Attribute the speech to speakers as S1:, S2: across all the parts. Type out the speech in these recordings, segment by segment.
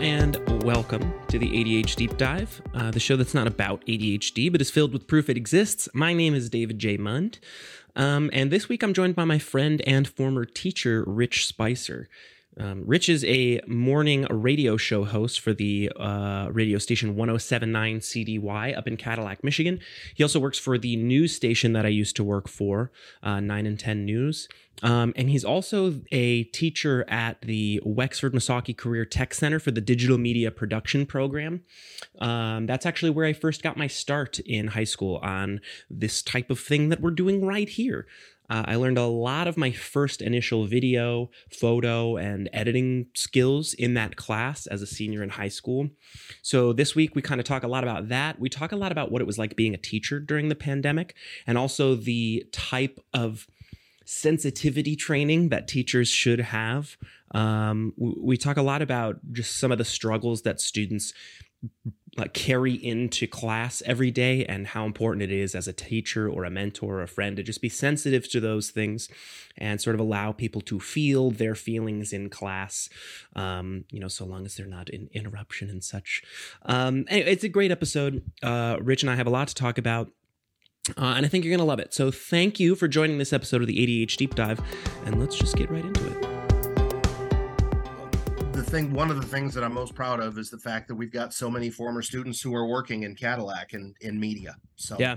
S1: and welcome to the ADHD Deep Dive, the show that's not about ADHD, but is filled with proof it exists. My name is David J. Mund, and this week I'm joined by my friend and former teacher, Rich Spicer. Rich is a morning radio show host for the radio station 1079 CDY up in Cadillac, Michigan. He also works for the news station that I used to work for, 9 and 10 News. And he's also a teacher at the Wexford Misaki Career Tech Center for the Digital Media Production Program. That's actually where I first got my start in high school on this type of thing that we're doing right here. I learned a lot of my first initial video, photo, and editing skills in that class as a senior in high school. So this week, we kind of talk a lot about that. We talk a lot about what it was like being a teacher during the pandemic, and also the type of sensitivity training that teachers should have. We talk a lot about just some of the struggles that students carry into class every day and how important it is as a teacher or a mentor or a friend to just be sensitive to those things and sort of allow people to feel their feelings in class, so long as they're not in interruption and such. Anyway, it's a great episode. Rich and I have a lot to talk about. And I think you're going to love it. So thank you for joining this episode of the ADHD Deep Dive, and let's just get right into it.
S2: One of the things that I'm most proud of is the fact that we've got so many former students who are working in Cadillac and in media. So
S1: yeah,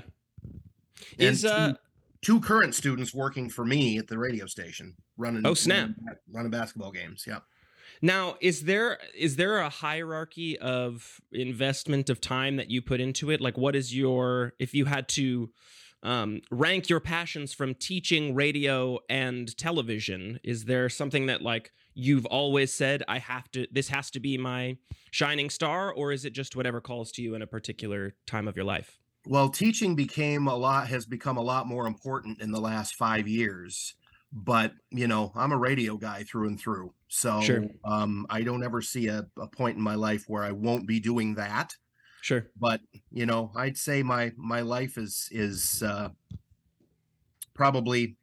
S2: two current students working for me at the radio station running basketball games. Yeah.
S1: Now, is there a hierarchy of investment of time that you put into it? Like, what is if you had to rank your passions from teaching radio and television, is there something that you've always said, this has to be my shining star, or is it just whatever calls to you in a particular time of your life?
S2: Well, teaching has become a lot more important in the last 5 years, but I'm a radio guy through and through. So
S1: sure.
S2: I don't ever see a point in my life where I won't be doing that.
S1: Sure.
S2: But, I'd say my life is probably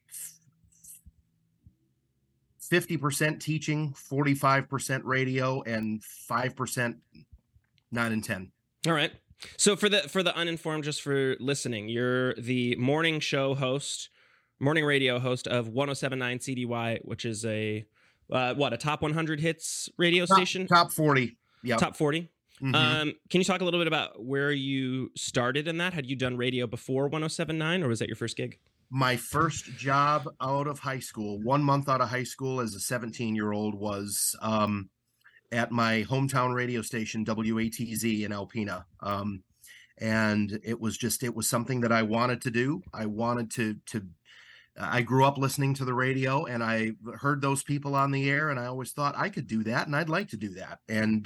S2: 50% teaching, 45% radio, and 5% 9 and 10.
S1: All right. So for the uninformed, just for listening, you're the morning radio host of 1079 CDY, which is a top 100 hits radio station?
S2: Top 40. Yeah.
S1: Top 40.
S2: Mm-hmm.
S1: Can you talk a little bit about where you started in that? Had you done radio before 1079, or was that your first gig?
S2: My first job out of high school, 1 month out of high school as a 17-year-old, was at my hometown radio station, WATZ in Alpena. And it was something that I wanted to do. I wanted to I grew up listening to the radio, and I heard those people on the air, and I always thought I could do that, and I'd like to do that. And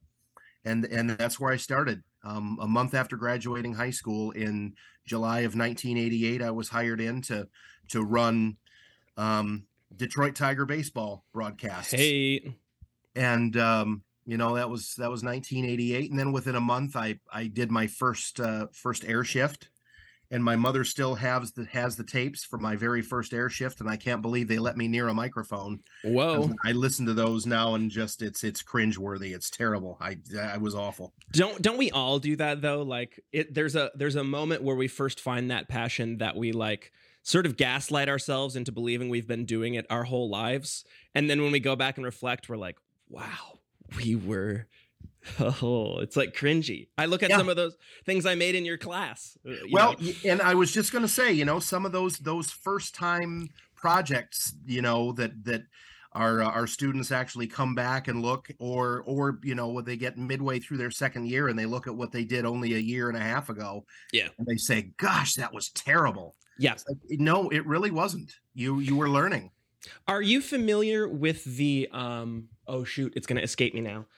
S2: that's where I started. A month after graduating high school in July of 1988, I was hired in to run Detroit Tiger baseball broadcasts.
S1: Hey,
S2: and that was 1988, and then within a month, I did my first air shift. And my mother still has the tapes for my very first air shift, and I can't believe they let me near a microphone.
S1: Whoa!
S2: I listen to those now, and just it's cringeworthy. It's terrible. I was awful.
S1: Don't we all do that though? There's a moment where we first find that passion that we sort of gaslight ourselves into believing we've been doing it our whole lives, and then when we go back and reflect, we're like, wow, we were. Oh, it's cringy. I look at some of those things I made in your class.
S2: And I was just going to say, some of those first time projects, that our students actually come back and look, or when they get midway through their second year and they look at what they did only a year and a half ago. Yeah. And they say, gosh, that was terrible.
S1: Yeah.
S2: No, it really wasn't. You were learning.
S1: Are you familiar with the, oh shoot, it's going to escape me now.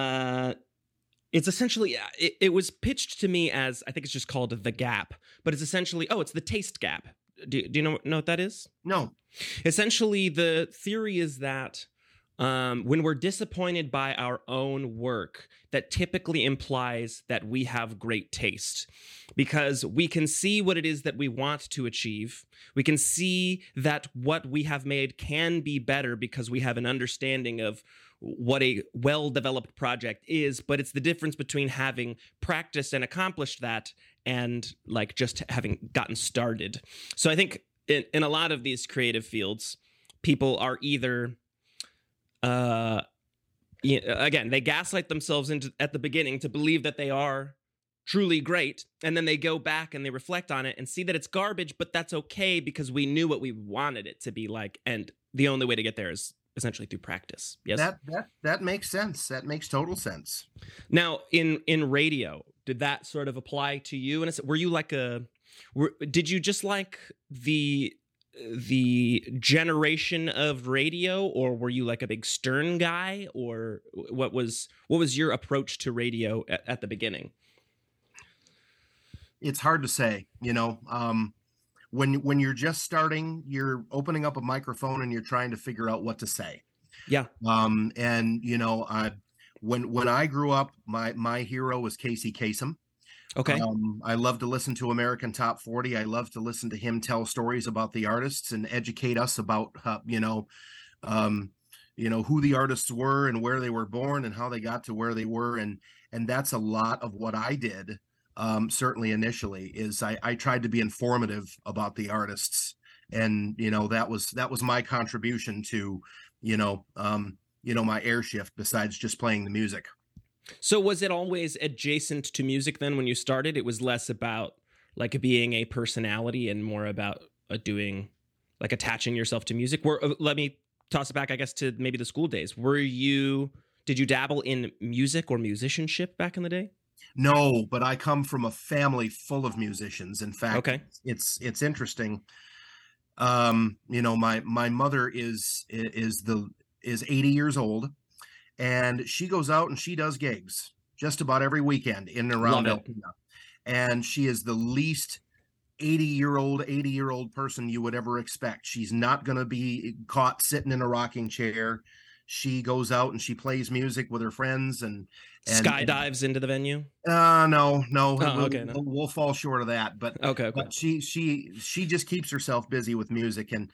S1: It's essentially, it was pitched to me as, I think it's just called The Gap, but it's essentially, it's the taste gap. Do you know what that is?
S2: No.
S1: Essentially, the theory is that when we're disappointed by our own work, that typically implies that we have great taste because we can see what it is that we want to achieve. We can see that what we have made can be better because we have an understanding of what a well-developed project is, but it's the difference between having practiced and accomplished that and like just having gotten started. So I think in a lot of these creative fields, people are either again, they gaslight themselves into at the beginning to believe that they are truly great, and then they go back and they reflect on it and see that it's garbage, but that's okay because we knew what we wanted it to be like, and the only way to get there is essentially through practice. Yes,
S2: that makes sense. That makes total sense.
S1: Now, in radio, did that sort of apply to you? And were you like did you just like the generation of radio, or were you like a big Stern guy, or what was your approach to radio at the beginning?
S2: It's hard to say, when you're just starting, you're opening up a microphone and you're trying to figure out what to say.
S1: Yeah.
S2: And when I grew up, my hero was Casey Kasem.
S1: Okay.
S2: I love to listen to American Top 40. I love to listen to him tell stories about the artists and educate us about, who the artists were and where they were born and how they got to where they were. And that's a lot of what I did. Certainly initially is I tried to be informative about the artists, and, that was my contribution to, my air shift besides just playing the music.
S1: So was it always adjacent to music then when you started? It was less about like being a personality and more about doing like attaching yourself to music? Let me toss it back, I guess, to maybe the school days. Did you dabble in music or musicianship back in the day?
S2: No, but I come from a family full of musicians. In fact,
S1: okay.
S2: It's interesting. My mother is 80 years old. And she goes out and she does gigs just about every weekend in and around Alpena. And she is the least 80-year-old person you would ever expect. She's not going to be caught sitting in a rocking chair. She goes out and she plays music with her friends and
S1: skydives into the venue.
S2: No.
S1: Oh, okay, no.
S2: We'll fall short of that. But
S1: okay.
S2: But she just keeps herself busy with music. And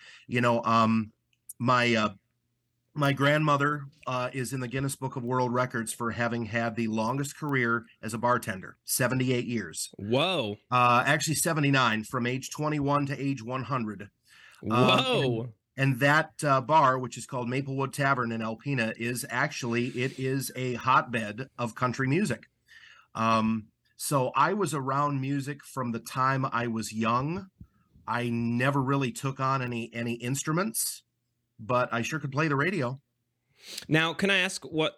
S2: my grandmother is in the Guinness Book of World Records for having had the longest career as a bartender, 78 years.
S1: Whoa.
S2: Actually 79, from age 21 to age 100.
S1: Whoa.
S2: And that bar, which is called Maplewood Tavern in Alpena, is a hotbed of country music. So I was around music from the time I was young. I never really took on any instruments, but I sure could play the radio.
S1: Now, can I ask what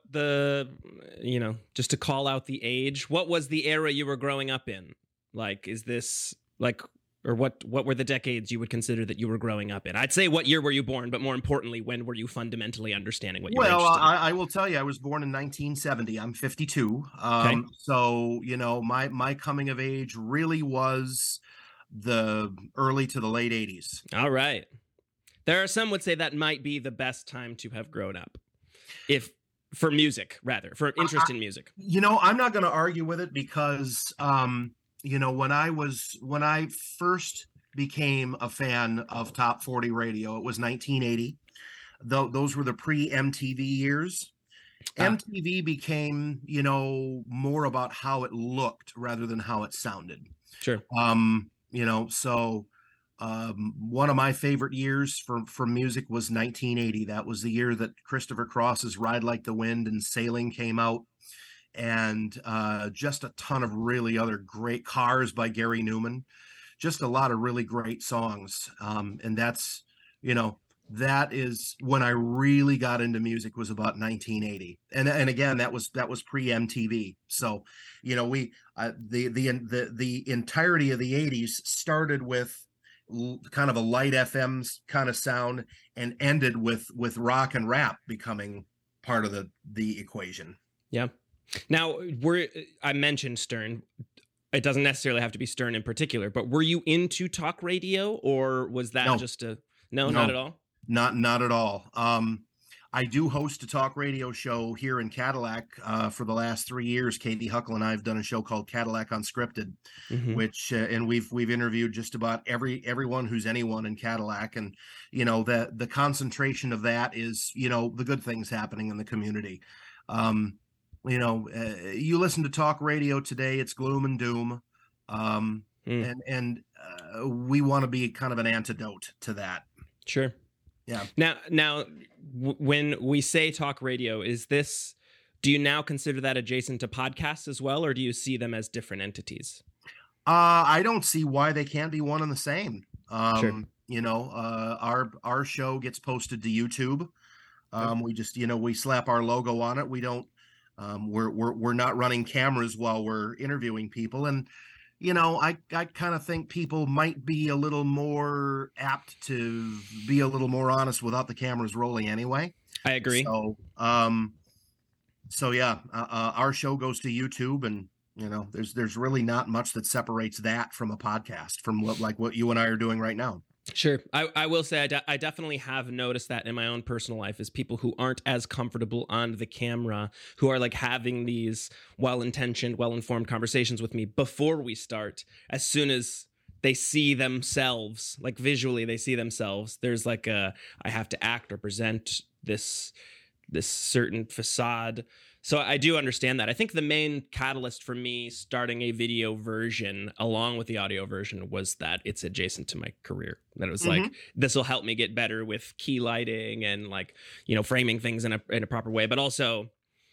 S1: just to call out the age, what was the era you were growing up in? Like, is this like, or what were the decades you would consider that you were growing up in? I'd say what year were you born, but more importantly, when were you fundamentally understanding what you were interested in?
S2: I will tell you, I was born in 1970. I'm 52.
S1: Okay.
S2: So, my coming of age really was the early to the late 80s.
S1: All right. There are some would say that might be the best time to have grown up, for music, rather, for interest in music.
S2: I'm not going to argue with it because, when I first became a fan of Top 40 radio, it was 1980. Those were the pre-MTV years. MTV became, more about how it looked rather than how it sounded.
S1: Sure.
S2: So one of my favorite years for music was 1980. That was the year that Christopher Cross's Ride Like the Wind and Sailing came out, and just a ton of really other great Cars by Gary Newman, just a lot of really great songs. And that's, that is when I really got into music, was about 1980. And again, that was pre-MTV. So, the entirety of the 80s started with kind of a light FM kind of sound and ended with rock and rap becoming part of the equation.
S1: Yeah. Now, I mentioned Stern. It doesn't necessarily have to be Stern in particular, but were you into talk radio, or was that just not at all?
S2: Not at all. I do host a talk radio show here in Cadillac. For the last 3 years, Katie Huckle and I have done a show called Cadillac Unscripted,
S1: Mm-hmm.
S2: which and we've interviewed just about everyone who's anyone in Cadillac, and the concentration of that is the good things happening in the community. You listen to talk radio today, it's gloom and doom, and we want to be kind of an antidote to that.
S1: Sure.
S2: Yeah.
S1: Now, when we say talk radio, do you now consider that adjacent to podcasts as well, or do you see them as different entities?
S2: I don't see why they can't be one and the same.
S1: Sure.
S2: Our show gets posted to YouTube. We just, we slap our logo on it. We don't, we're not running cameras while we're interviewing people. And, I kind of think people might be a little more apt to be a little more honest without the cameras rolling anyway.
S1: I agree.
S2: So yeah, our show goes to YouTube, and there's really not much that separates that from a podcast, from what you and I are doing right now.
S1: Sure. I will say I definitely have noticed that in my own personal life, is people who aren't as comfortable on the camera, who are like having these well-intentioned, well-informed conversations with me before we start. As soon as they see themselves, like visually they see themselves, there's like I have to act or present this certain facade. So I do understand that. I think the main catalyst for me starting a video version along with the audio version was that it's adjacent to my career. That it was like, this will help me get better with key lighting and like, framing things in a proper way. But also,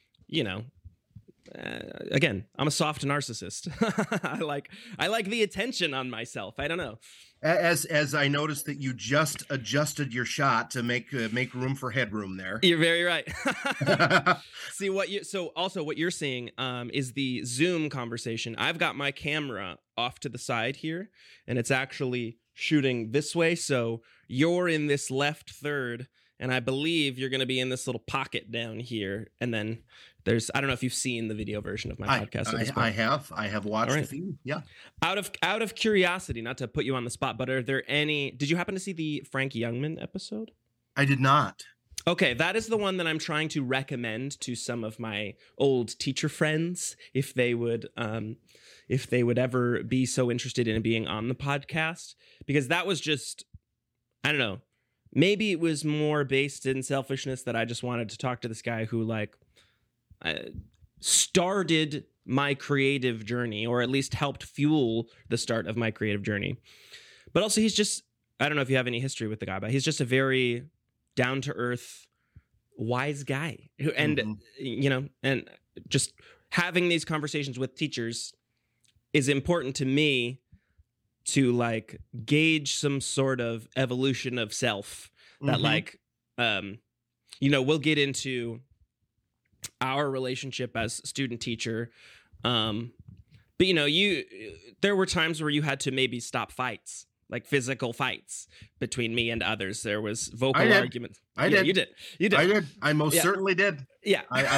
S1: again, I'm a soft narcissist. I like the attention on myself. I don't know.
S2: As I noticed that you just adjusted your shot to make room for headroom there.
S1: You're very right. See what you're seeing is the Zoom conversation. I've got my camera off to the side here, and it's actually shooting this way. So you're in this left third, and I believe you're going to be in this little pocket down here. And then I don't know if you've seen the video version of my podcast.
S2: I have watched the feed. Yeah.
S1: Out of curiosity, not to put you on the spot, but did you happen to see the Frank Youngman episode?
S2: I did not.
S1: Okay, that is the one that I'm trying to recommend to some of my old teacher friends if they would ever be so interested in being on the podcast, because that was just, I don't know, maybe it was more based in selfishness that I just wanted to talk to this guy who started my creative journey, or at least helped fuel the start of my creative journey. But also he's just, I don't know if you have any history with the guy, but he's just a very down-to-earth, wise guy. And, and just having these conversations with teachers is important to me to gauge some sort of evolution of self that we'll get into our relationship as student teacher. But there were times where you had to maybe stop fights, like physical fights between me and others. There was vocal arguments.
S2: I did.
S1: You did.
S2: I did. I most certainly did.
S1: Yeah.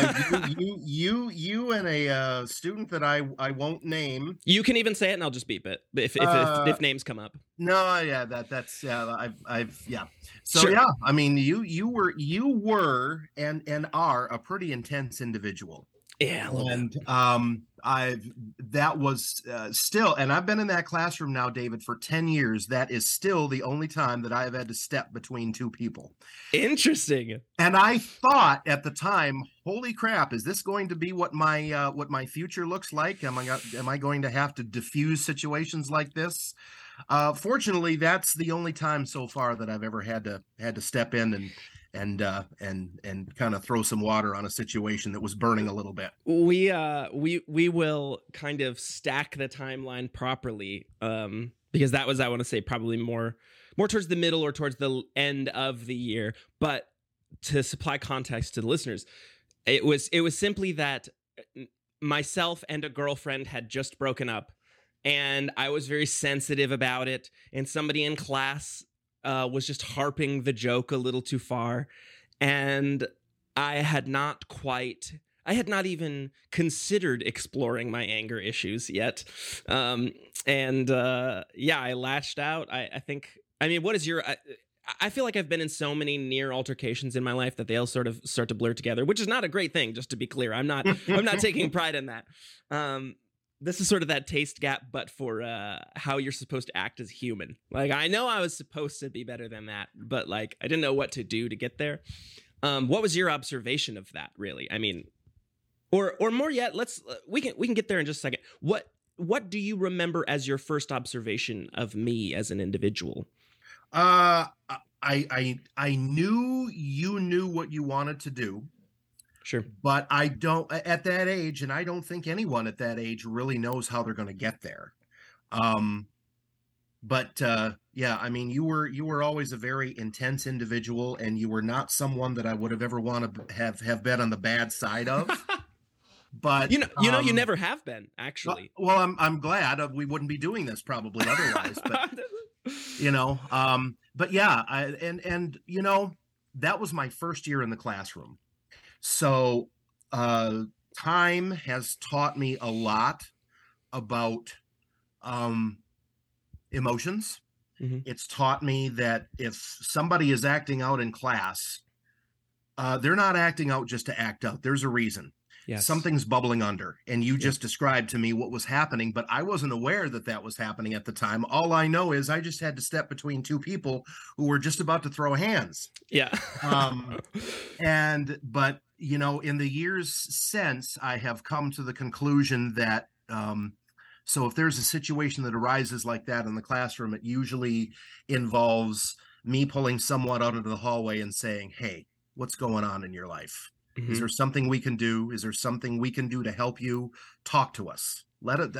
S2: You and a student that I won't name.
S1: You can even say it and I'll just beep it if names come up.
S2: No, yeah, that's I've yeah. So
S1: sure.
S2: Yeah, I mean you were and are a pretty intense individual.
S1: Yeah,
S2: and that was still, and I've been in that classroom now, David, for 10 years. That is still the only time that I have had to step between two people.
S1: Interesting.
S2: And I thought at the time, holy crap, is this going to be what my future looks like? Am I going to have to diffuse situations like this? Fortunately, that's the only time so far that I've ever had to step in and kind of throw some water on a situation that was burning a little bit.
S1: We will kind of stack the timeline properly, because that was, I want to say, probably more towards the middle or towards the end of the year. But to supply context to the listeners, it was simply that myself and a girlfriend had just broken up, and I was very sensitive about it, and somebody in class was just harping the joke a little too far, and I had not even considered exploring my anger issues yet. I lashed out. I think, I mean, what is your, I feel like I've been in so many near altercations in my life that they all sort of start to blur together, which is not a great thing, just to be clear. I'm not taking pride in that. This is sort of that taste gap, but for how you're supposed to act as human. Like, I know I was supposed to be better than that, but like, I didn't know what to do to get there. What was your observation of that, really? I mean, or more yet, we can get there in just a second. What do you remember as your first observation of me as an individual?
S2: I knew you knew what you wanted to do.
S1: Sure.
S2: But I don't at that age, and I don't think anyone at that age really knows how they're going to get there. Yeah, I mean, you were always a very intense individual, and you were not someone that I would have ever wanted to have been on the bad side of. But
S1: you never have been, actually.
S2: Well, I'm glad. We wouldn't be doing this probably otherwise. But but yeah, that was my first year in the classroom. So time has taught me a lot about emotions.
S1: Mm-hmm.
S2: It's taught me that if somebody is acting out in class, they're not acting out just to act out. There's a reason.
S1: Yes.
S2: Something's bubbling under, and you just described to me what was happening, but I wasn't aware that was happening at the time. All I know is I just had to step between two people who were just about to throw hands.
S1: Yeah.
S2: But in the years since, I have come to the conclusion that so if there's a situation that arises like that in the classroom, it usually involves me pulling someone out into the hallway and saying, "Hey, what's going on in your life? Mm-hmm. Is there something we can do? Is there something we can do to help you? Talk to us. Don't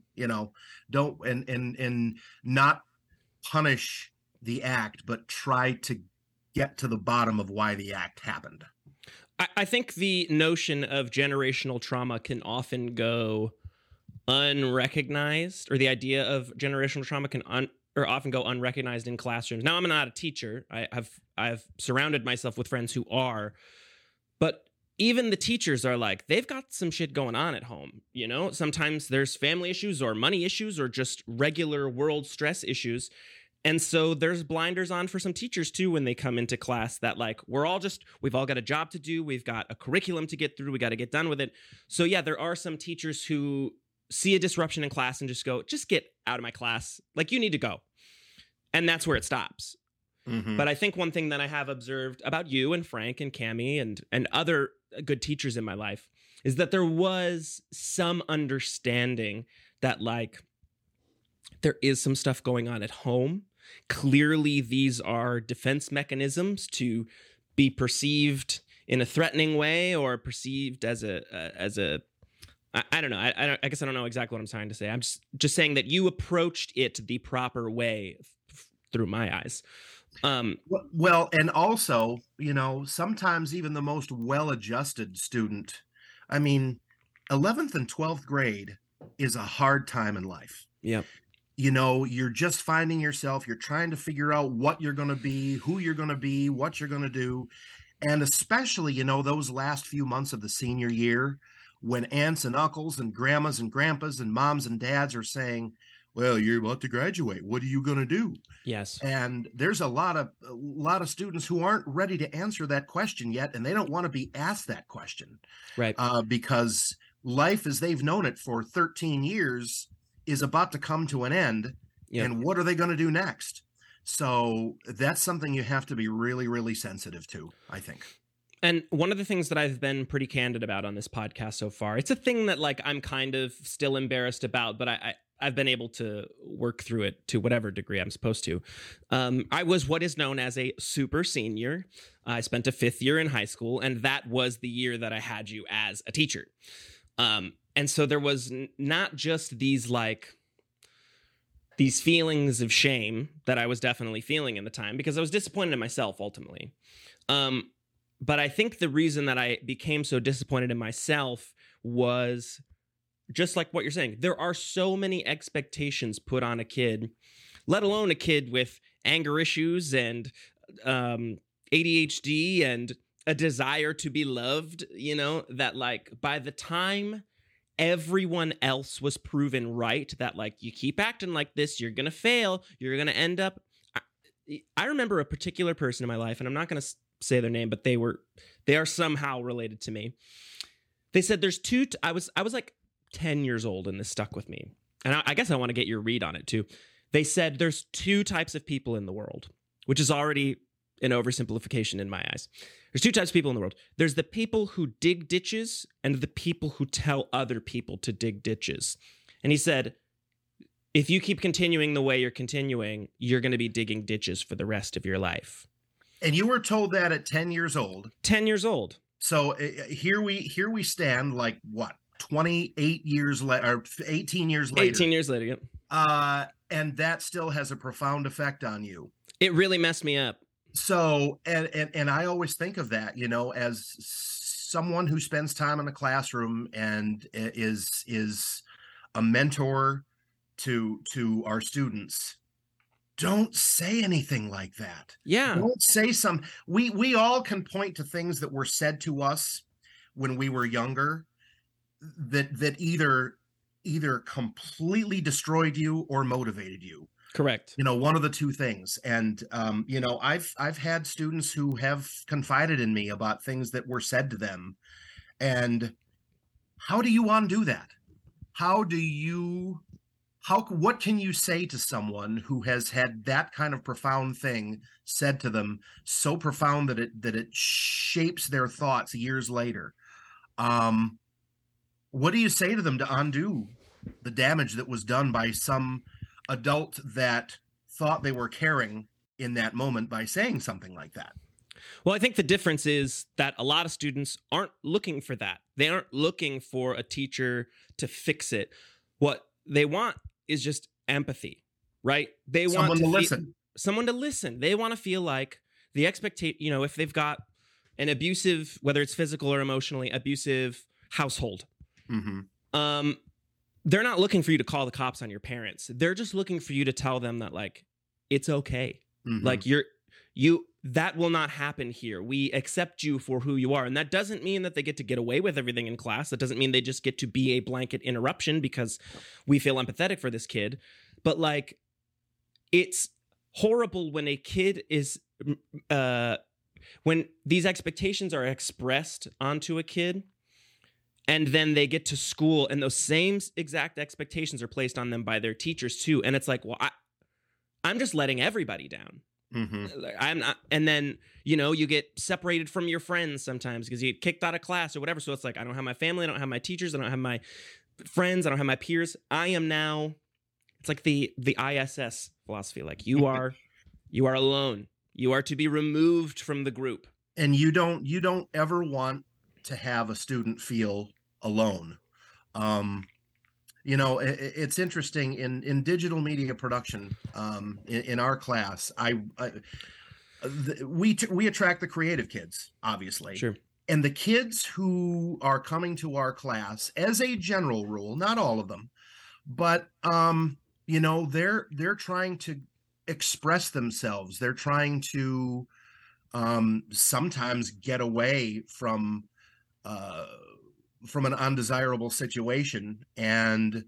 S2: and not punish the act, but try to get to the bottom of why the act happened."
S1: I think the notion of generational trauma can often go unrecognized, or the idea of generational trauma can often go unrecognized in classrooms. Now, I'm not a teacher. I've surrounded myself with friends who are, but even the teachers are like, they've got some shit going on at home. Sometimes there's family issues or money issues or just regular world stress issues. And so there's blinders on for some teachers too when they come into class, that like, we've all got a job to do. We've got a curriculum to get through. We got to get done with it. So yeah, there are some teachers who see a disruption in class and just go, just get out of my class. Like, you need to go. And that's where it stops. Mm-hmm. But I think one thing that I have observed about you and Frank and Cammie and other good teachers in my life is that there was some understanding that like there is some stuff going on at home. Clearly, these are defense mechanisms to be perceived in a threatening way or perceived as a I don't know. I guess I don't know exactly what I'm trying to say. I'm just saying that you approached it the proper way through my eyes.
S2: Well, and also, sometimes even the most well-adjusted student, 11th and 12th grade is a hard time in life.
S1: Yeah.
S2: You're just finding yourself. You're trying to figure out what you're going to be, who you're going to be, what you're going to do. And especially, those last few months of the senior year, when aunts and uncles and grandmas and grandpas and moms and dads are saying, well, you're about to graduate. What are you going to do?
S1: Yes.
S2: And there's a lot of students who aren't ready to answer that question yet, and they don't want to be asked that question.
S1: Right.
S2: Because life as they've known it for 13 years is about to come to an end. Yep. And what are they going to do next? So that's something you have to be really, really sensitive to, I think.
S1: And one of the things that I've been pretty candid about on this podcast so far, it's a thing that like I'm kind of still embarrassed about, but I've been able to work through it to whatever degree I'm supposed to. I was what is known as a super senior. I spent a 5th year in high school, and that was the year that I had you as a teacher. And so there was not just these feelings of shame that I was definitely feeling in the time, because I was disappointed in myself ultimately. But I think the reason that I became so disappointed in myself was just like what you're saying. There are so many expectations put on a kid, let alone a kid with anger issues and ADHD and a desire to be loved, that like by the time everyone else was proven right, that like you keep acting like this, you're going to fail, you're going to end up, I remember a particular person in my life, and I'm not going to say their name, but they are somehow related to me. They said there's I was like 10 years old, and this stuck with me. And I guess I want to get your read on it too. They said there's two types of people in the world, which is already an oversimplification in my eyes. There's two types of people in the world. There's the people who dig ditches and the people who tell other people to dig ditches. And he said, if you keep continuing the way you're continuing, you're going to be digging ditches for the rest of your life.
S2: And you were told that at 10 years old.
S1: 10 years old.
S2: So here we stand, like what, 28 years later, or 18 years later.
S1: 18 years later, yep.
S2: And that still has a profound effect on you.
S1: It really messed me up.
S2: So, and I always think of that, you know, as someone who spends time in a classroom and is a mentor to our students. Don't say anything like that.
S1: Yeah.
S2: Don't say we all can point to things that were said to us when we were younger that either completely destroyed you or motivated you.
S1: Correct.
S2: You know, one of the two things. And you know, I've had students who have confided in me about things that were said to them. And how do you undo that? What can you say to someone who has had that kind of profound thing said to them, so profound that it shapes their thoughts years later? What do you say to them to undo the damage that was done by some adult that thought they were caring in that moment by saying something like that?
S1: Well, I think the difference is that a lot of students aren't looking for that. They aren't looking for a teacher to fix it. What they want is just empathy, right? They want to listen. Someone to listen. They want to feel like the expectation, you know, if they've got an abusive, whether it's physical or emotionally abusive household, they're not looking for you to call the cops on your parents. They're just looking for you to tell them that, like, it's okay. Like that will not happen here. We accept you for who you are. And that doesn't mean that they get to get away with everything in class. That doesn't mean they just get to be a blanket interruption because we feel empathetic for this kid. But, like, it's horrible when a kid is, when these expectations are expressed onto a kid and then they get to school and those same exact expectations are placed on them by their teachers too. And it's like, well, I'm just letting everybody down. I'm not, and then, you know, you get separated from your friends sometimes because you get kicked out of class or whatever. So it's like, I don't have my family, I don't have my teachers, I don't have my friends, I don't have my peers. I am now, it's like the ISS philosophy. Like, you are alone. You are to be removed from the group.
S2: And you don't ever want to have a student feel alone. You know, it's interesting in digital media production. In our class, we attract the creative kids, obviously.
S1: Sure.
S2: And the kids who are coming to our class, as a general rule, not all of them, but you know, they're trying to express themselves. They're trying to sometimes get away from an undesirable situation, and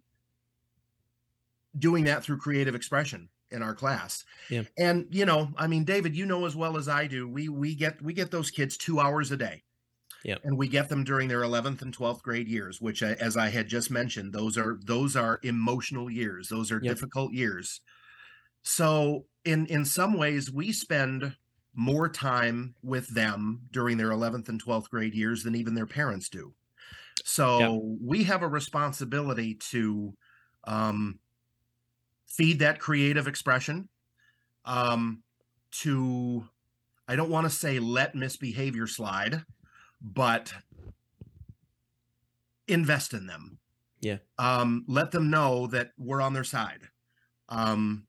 S2: doing that through creative expression in our class.
S1: Yeah.
S2: And, you know, I mean, David, you know as well as I do, we get those kids 2 hours a day.
S1: Yeah.
S2: And we get them during their 11th and 12th grade years, which, as I had just mentioned, those are emotional years. Those are difficult years. So in some ways, we spend more time with them during their 11th and 12th grade years than even their parents do. So we have a responsibility to feed that creative expression, to, I don't want to say let misbehavior slide, but invest in them.
S1: Yeah.
S2: Let them know that we're on their side. And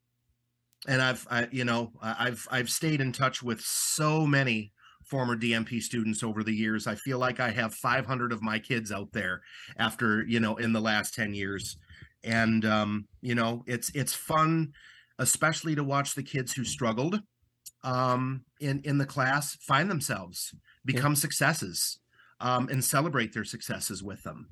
S2: I've stayed in touch with so many former DMP students over the years. I feel like I have 500 of my kids out there after, you know, in the last 10 years. And, you know, it's fun, especially to watch the kids who struggled in the class find themselves, become successes, and celebrate their successes with them.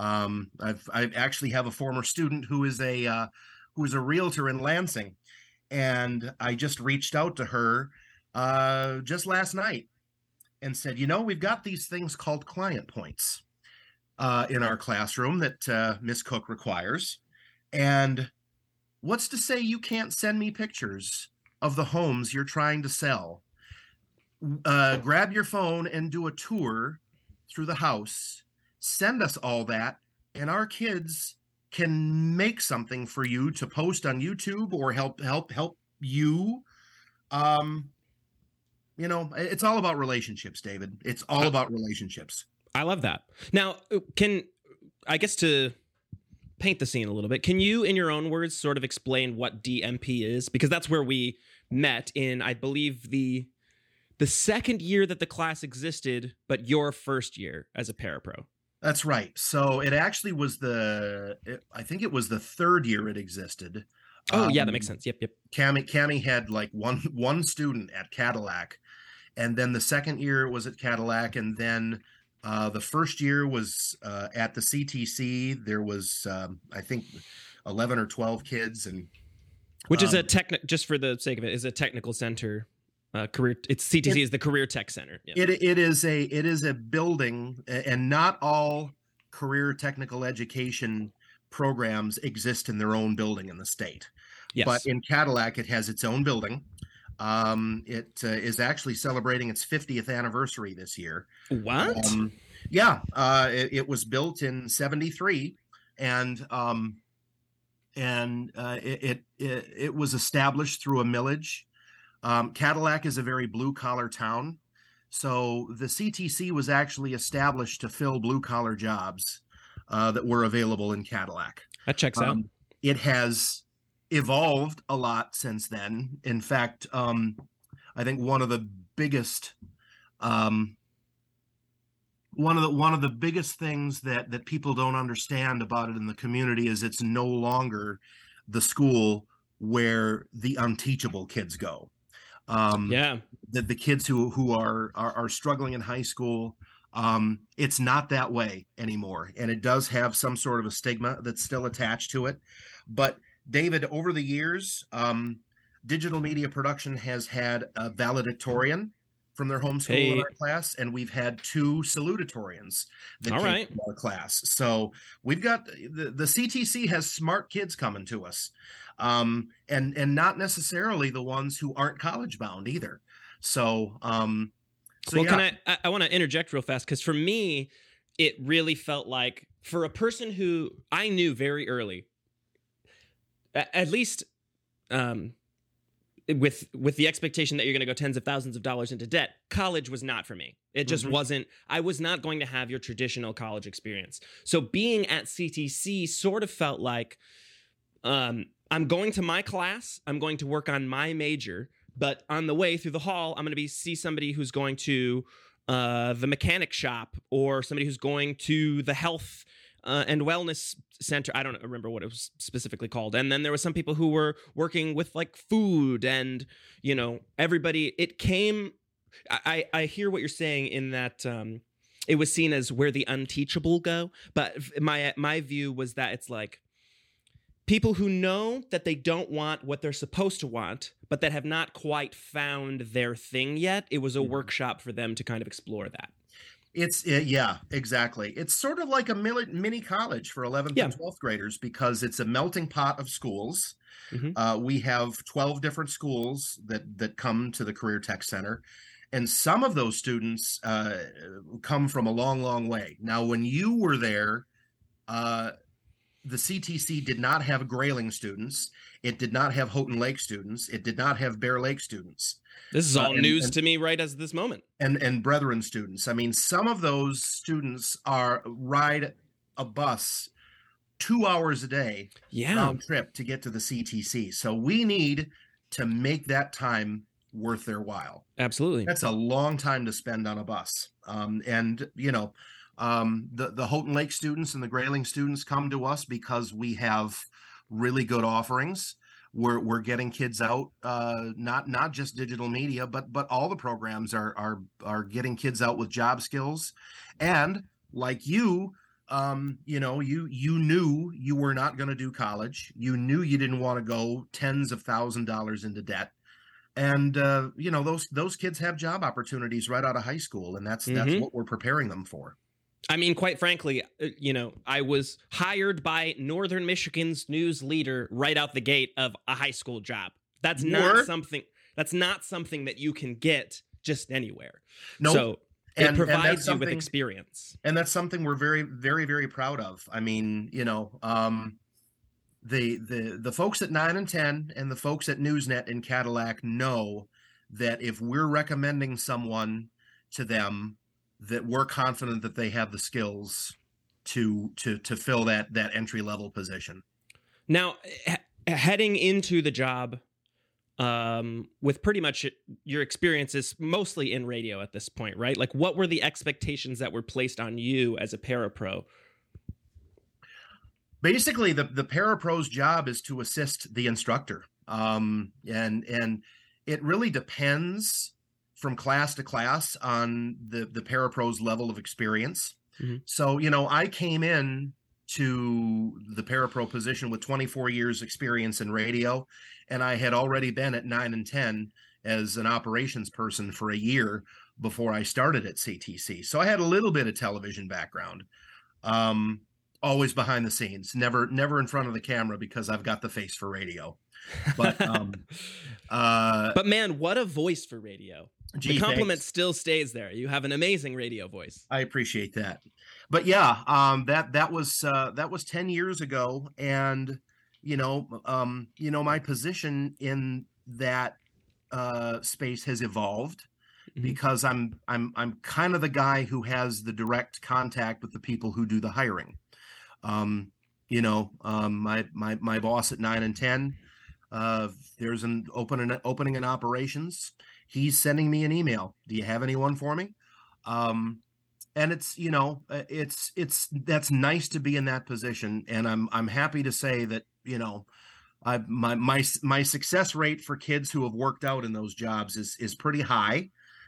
S2: I actually have a former student who is a realtor in Lansing. And I just reached out to her just last night and said, we've got these things called client points in our classroom that Miss Cook requires. And what's to say you can't send me pictures of the homes you're trying to sell? Grab your phone and do a tour through the house. Send us all that, and our kids can make something for you to post on YouTube or help you. It's all about relationships, David. It's all about relationships.
S1: I love that. Now, to paint the scene a little bit, can you, in your own words, sort of explain what DMP is? Because that's where we met in, I believe, the second year that the class existed, but your first year as a parapro.
S2: That's right. So it actually was I think it was the third year it existed.
S1: Oh, yeah, that makes sense. Yep.
S2: Cammie had like one student at Cadillac, and then the second year was at Cadillac, and then the first year was at the CTC. There was I think 11 or 12 kids, and
S1: which is just for the sake of it, is a technical center. Career. It's CTC is the Career Tech Center. Yeah.
S2: It is a building, and not all career technical education programs exist in their own building in the state.
S1: Yes.
S2: But in Cadillac, it has its own building. It is actually celebrating its 50th anniversary this year.
S1: What?
S2: Yeah. It was built in 1973, and it was established through a millage. Cadillac is a very blue-collar town, so the CTC was actually established to fill blue-collar jobs that were available in Cadillac.
S1: That checks out.
S2: It has evolved a lot since then. In fact, I think one of the biggest things that people don't understand about it in the community is it's no longer the school where the unteachable kids go. The kids who are struggling in high school, it's not that way anymore, and it does have some sort of a stigma that's still attached to it. But David, over the years, digital media production has had a valedictorian from their homeschool in our class, and we've had 2 salutatorians that came from our class. So we've got the CTC has smart kids coming to us. And not necessarily the ones who aren't college bound either. So,
S1: can I want to interject real fast, because for me, it really felt like, for a person who I knew very early, at least, with the expectation that you're going to go tens of thousands of dollars into debt, college was not for me. It just wasn't. I was not going to have your traditional college experience. So being at CTC sort of felt like, I'm going to my class, I'm going to work on my major, but on the way through the hall, I'm going to see somebody who's going to the mechanic shop, or somebody who's going to the health and wellness center. I don't remember what it was specifically called. And then there was some people who were working with like food, and, everybody, it came, I hear what you're saying in that it was seen as where the unteachable go. But my view was that it's like, people who know that they don't want what they're supposed to want, but that have not quite found their thing yet. It was a workshop for them to kind of explore that.
S2: Yeah, exactly. It's sort of like a mini college for 11th and 12th graders, because it's a melting pot of schools. We have 12 different schools that come to the Career Tech Center, and some of those students come from a long, long way. Now, when you were there, the CTC did not have Grayling students. It did not have Houghton Lake students. It did not have Bear Lake students.
S1: This is all news to me right as this moment.
S2: And Brethren students. I mean, some of those students ride a bus 2 hours a day, round trip, to get to the CTC. So we need to make that time worth their while.
S1: Absolutely.
S2: That's a long time to spend on a bus. The Houghton Lake students and the Grayling students come to us because we have really good offerings. We're getting kids out, not just digital media, but all the programs are getting kids out with job skills. And like you, you knew you were not going to do college. You knew you didn't want to go tens of $1,000s into debt. And those kids have job opportunities right out of high school, and that's what we're preparing them for.
S1: I mean, quite frankly, I was hired by Northern Michigan's news leader right out the gate of a high school job. That's not something that you can get just anywhere.
S2: No.
S1: So it provides you with experience.
S2: And that's something we're very, very, very proud of. I mean, the folks at 9 and 10 and the folks at Newsnet in Cadillac know that if we're recommending someone to them, that we're confident that they have the skills to fill that entry level position.
S1: Now, heading into the job, with pretty much your experiences mostly in radio at this point, right? Like, what were the expectations that were placed on you as a parapro?
S2: Basically, the parapro's job is to assist the instructor, and it really depends from class to class on the parapro's level of experience. Mm-hmm. So, I came in to the parapro position with 24 years experience in radio, and I had already been at 9 and 10 as an operations person for a year before I started at CTC. So I had a little bit of television background. Always behind the scenes, never in front of the camera because I've got the face for radio. But
S1: but man, what a voice for radio.
S2: Gee,
S1: the compliment
S2: thanks.
S1: Still stays there. You have an amazing radio voice.
S2: I appreciate that. But yeah, that was 10 years ago, and my position in that space has evolved. Mm-hmm. Because I'm kind of the guy who has the direct contact with the people who do the hiring. My boss at 9 and 10, there's an opening in operations. He's sending me an email. Do you have anyone for me? And it's that's nice to be in that position. And I'm happy to say that, my success rate for kids who have worked out in those jobs is pretty high.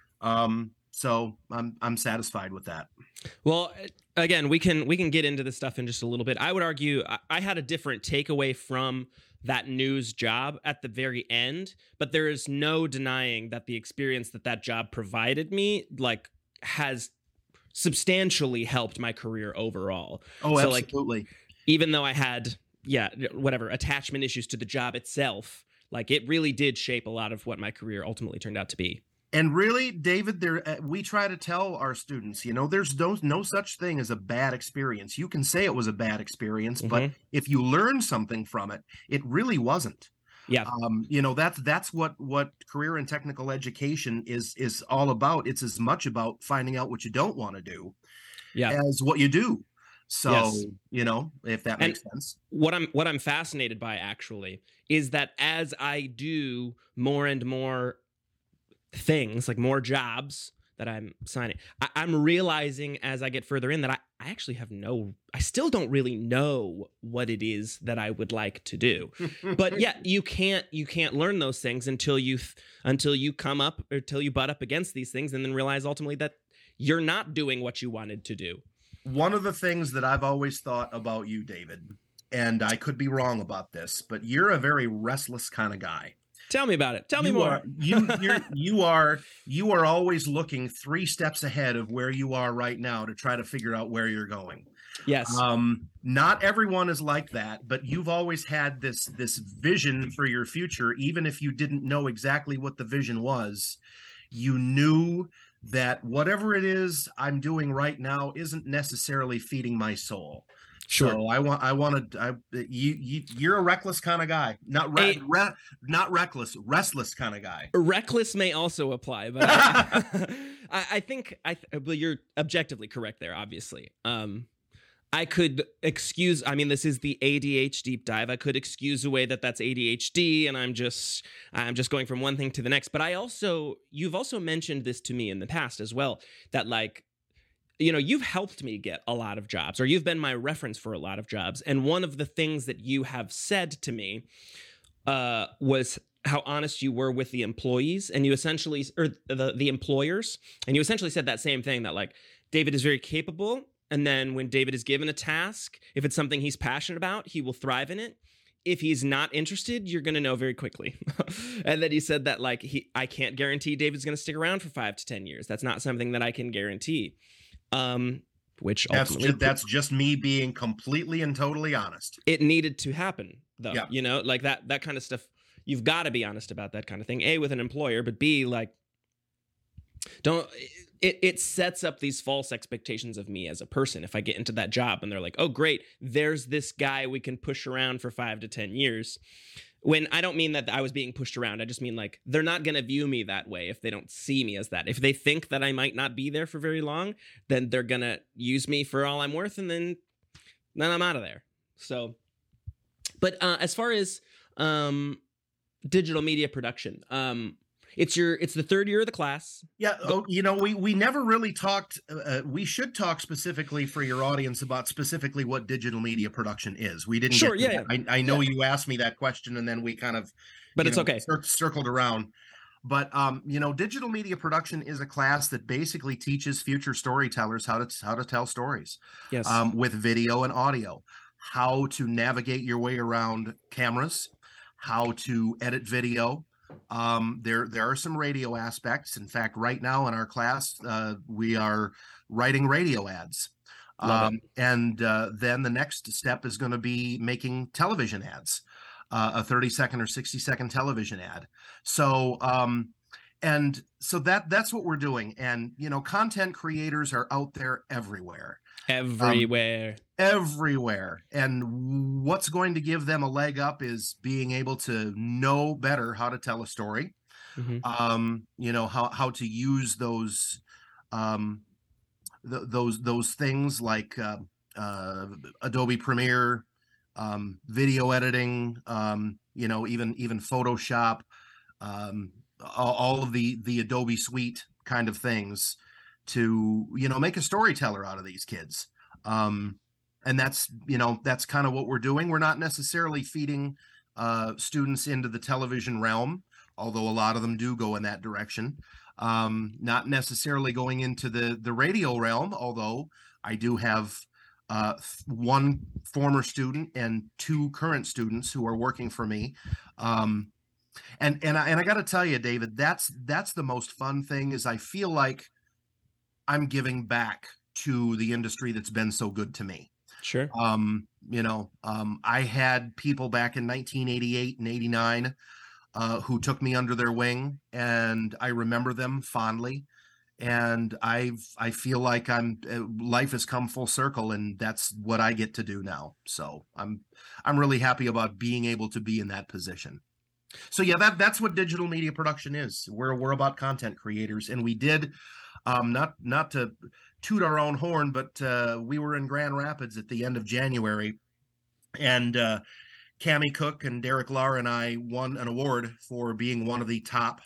S2: So I'm satisfied with that.
S1: Well, again, we can get into this stuff in just a little bit. I would argue I had a different takeaway from that news job at the very end, but there is no denying that the experience that job provided me, like, has substantially helped my career overall.
S2: Oh, so, absolutely.
S1: Like, even though I had, attachment issues to the job itself, like, it really did shape a lot of what my career ultimately turned out to be.
S2: And really, David, we try to tell our students, there's no such thing as a bad experience. You can say it was a bad experience, mm-hmm. but if you learn something from it, it really wasn't.
S1: Yeah.
S2: That's what career and technical education is all about. It's as much about finding out what you don't want to do as what you do. So, yes. If that makes sense.
S1: What I'm fascinated by, actually, is that as I do more and more things, like more jobs that I'm signing, I'm realizing as I get further in that I actually I still don't really know what it is that I would like to do. But yeah, you can't learn those things until you come up, or until you butt up against these things, and then realize ultimately that you're not doing what you wanted to do.
S2: One of the things that I've always thought about you, David, and I could be wrong about this, but you're a very restless kind of guy.
S1: Tell me about it. Tell me more.
S2: You are always looking 3 steps ahead of where you are right now to try to figure out where you're going.
S1: Yes.
S2: Not everyone is like that, but you've always had this vision for your future, even if you didn't know exactly what the vision was. You knew that whatever it is I'm doing right now isn't necessarily feeding my soul.
S1: Sure.
S2: So you're a reckless kind of guy, not reckless, restless kind of guy.
S1: Reckless may also apply, but I think you're objectively correct there. Obviously, I could excuse. I mean, this is the ADHD deep dive. I could excuse away that's ADHD, and I'm just going from one thing to the next. But you've also mentioned this to me in the past as well, that, like, you've helped me get a lot of jobs, or you've been my reference for a lot of jobs. And one of the things that you have said to me was how honest you were with the employees, and you essentially, or the employers, and you essentially said that same thing, that, like, David is very capable, And then when David is given a task, if it's something he's passionate about, he will thrive in it. If he's not interested, you're going to know very quickly. And then he said that like I can't guarantee David's going to stick around for 5 to 10 years. That's not something that I can guarantee. Which
S2: that's just me being completely and totally honest.
S1: It needed to happen though.
S2: Yeah.
S1: You know, like that kind of stuff. You've got to be honest about that kind of thing. A, with an employer, but B, like, it sets up these false expectations of me as a person. If I get into that job and they're like, oh, great, there's this guy we can push around for 5 to 10 years. When I don't mean that I was being pushed around. I just mean like they're not going to view me that way if they don't see me as that. If they think that I might not be there for very long, then they're going to use me for all I'm worth. And then I'm out of there. So, but as far as digital media production, it's the third year of the class.
S2: Yeah. Oh, you know, we never really talked. We should talk specifically for your audience about specifically what digital media production is. We didn't.
S1: Sure.
S2: Yeah. I know you asked me that question, and then we kind of.
S1: But it's okay.
S2: Circled around. But you know, digital media production is a class that basically teaches future storytellers how to tell stories.
S1: Yes.
S2: With video and audio, how to navigate your way around cameras, how to edit video. There are some radio aspects. In fact, right now in our class, we are writing radio ads. And then the next step is going to be making television ads, a 30-second or 60-second television ad. So, and so that's what we're doing. And, you know, content creators are out there everywhere.
S1: Everywhere.
S2: And what's going to give them a leg up is being able to know better how to tell a story. Mm-hmm. You know, how to use those things like Adobe Premiere, video editing, you know, even Photoshop, all of the Adobe suite kind of things to, you know, make a storyteller out of these kids. And that's, you know, that's kind of what we're doing. We're not necessarily feeding students into the television realm, although a lot of them do go in that direction. Not necessarily going into the radio realm, although I do have one former student and 2 current students who are working for me. And I got to tell you, David, that's the most fun thing is I feel like I'm giving back to the industry that's been so good to me.
S1: Sure.
S2: You know, I had people back in 1988 and 89 who took me under their wing, and I remember them fondly. And I feel like life has come full circle, and that's what I get to do now. So I'm really happy about being able to be in that position. So yeah, that's what digital media production is. We're about content creators, and we did not to toot our own horn, but we were in Grand Rapids at the end of January, and Cammie Cook and Derek Lahr and I won an award for being one of the top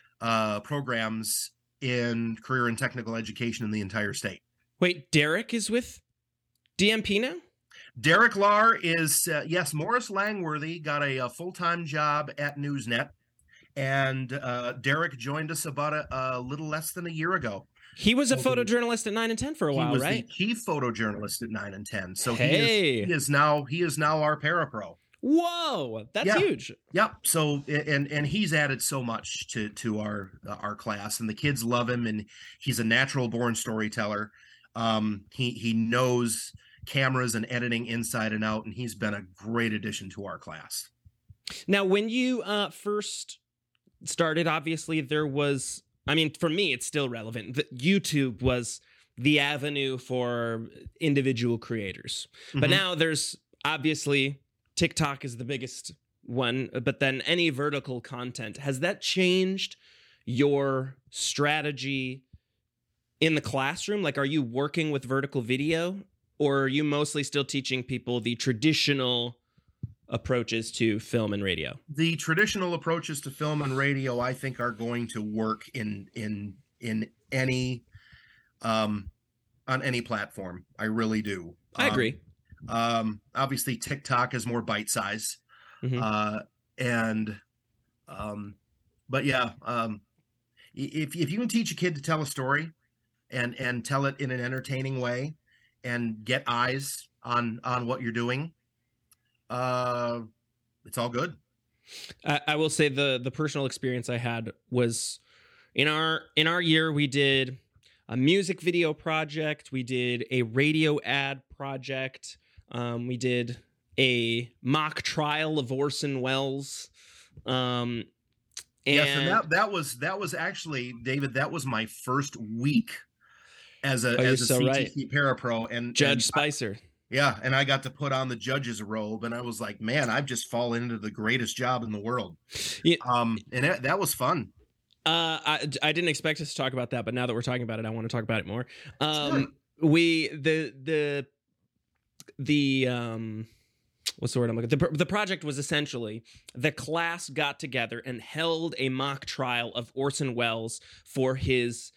S2: programs in career and technical education in the entire state.
S1: Wait, Derek is with DMP now?
S2: Derek Lahr is, yes, Morris Langworthy got a full-time job at Newsnet, and Derek joined us about a little less than a year ago.
S1: He was a photojournalist at 9 and 10 for a while, right?
S2: He was the chief photojournalist at 9 and 10. So
S1: hey.
S2: he is now our parapro.
S1: Whoa, that's huge.
S2: Yep. So and he's added so much to our class, and the kids love him, and he's a natural born storyteller. He knows cameras and editing inside and out, and he's been a great addition to our class.
S1: Now, when you first started, obviously there was, I mean, for me, it's still relevant. YouTube was the avenue for individual creators. Mm-hmm. But now there's obviously TikTok is the biggest one, but then any vertical content. Has that changed your strategy in the classroom? Like, are you working with vertical video, or are you mostly still teaching people the traditional approaches to film and radio?
S2: The traditional approaches to film and radio, I think, are going to work in any on any platform. I really do.
S1: I agree.
S2: Obviously TikTok is more bite size. Mm-hmm. But yeah, if you can teach a kid to tell a story and tell it in an entertaining way, and get eyes on what you're doing, it's all good.
S1: I will say the personal experience I had was in our year. We did a music video project, we did a radio ad project, we did a mock trial of Orson Welles.
S2: Yes, and that was actually, David, that was my first week as a CTC right. Parapro, and
S1: Judge Spicer.
S2: And I got to put on the judge's robe, and I was like, man, I've just fallen into the greatest job in the world. Yeah. And that was fun.
S1: I didn't expect us to talk about that, but now that we're talking about it, I want to talk about it more.
S2: Sure.
S1: What's the word I'm looking at? The project was essentially the class got together and held a mock trial of Orson Welles for his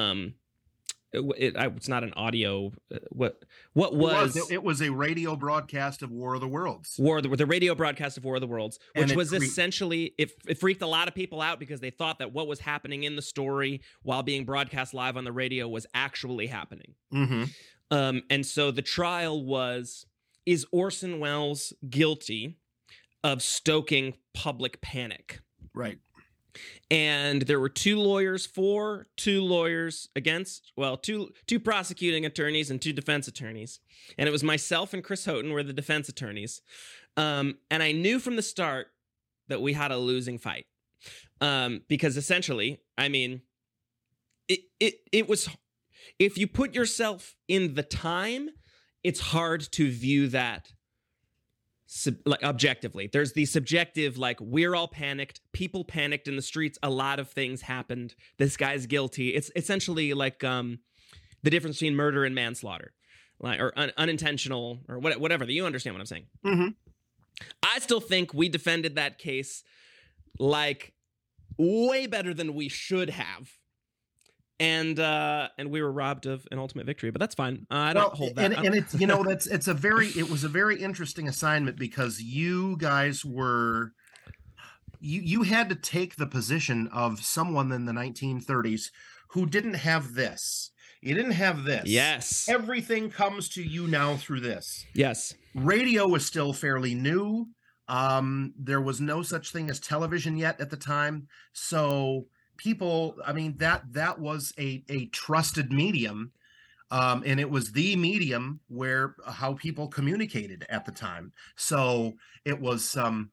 S1: it's not an audio. What was
S2: it was a radio broadcast of War of the Worlds.
S1: The radio broadcast of War of the Worlds, which was essentially it freaked a lot of people out because they thought that what was happening in the story while being broadcast live on the radio was actually happening.
S2: Mm-hmm.
S1: And so the trial was: is Orson Welles guilty of stoking public panic?
S2: Right.
S1: And there were two lawyers for, two lawyers against, well, two prosecuting attorneys and two defense attorneys. And it was myself and Chris Houghton were the defense attorneys. And I knew from the start that we had a losing fight. Because essentially, I mean, it was, if you put yourself in the time, it's hard to view that like objectively. There's the subjective, like, we're all panicked, people panicked in the streets, a lot of things happened, this guy's guilty. It's essentially like the difference between murder and manslaughter, like, or unintentional, or whatever. You understand what I'm saying?
S2: Mm-hmm.
S1: I still think we defended that case like way better than we should have. And we were robbed of an ultimate victory, but that's fine. I don't hold that.
S2: And it's, it was a very interesting assignment because you guys were, you had to take the position of someone in the 1930s who didn't have this. You didn't have this.
S1: Yes.
S2: Everything comes to you now through this.
S1: Yes.
S2: Radio was still fairly new. There was no such thing as television yet at the time. So people, I mean, that was a trusted medium, and it was the medium where how people communicated at the time. So it was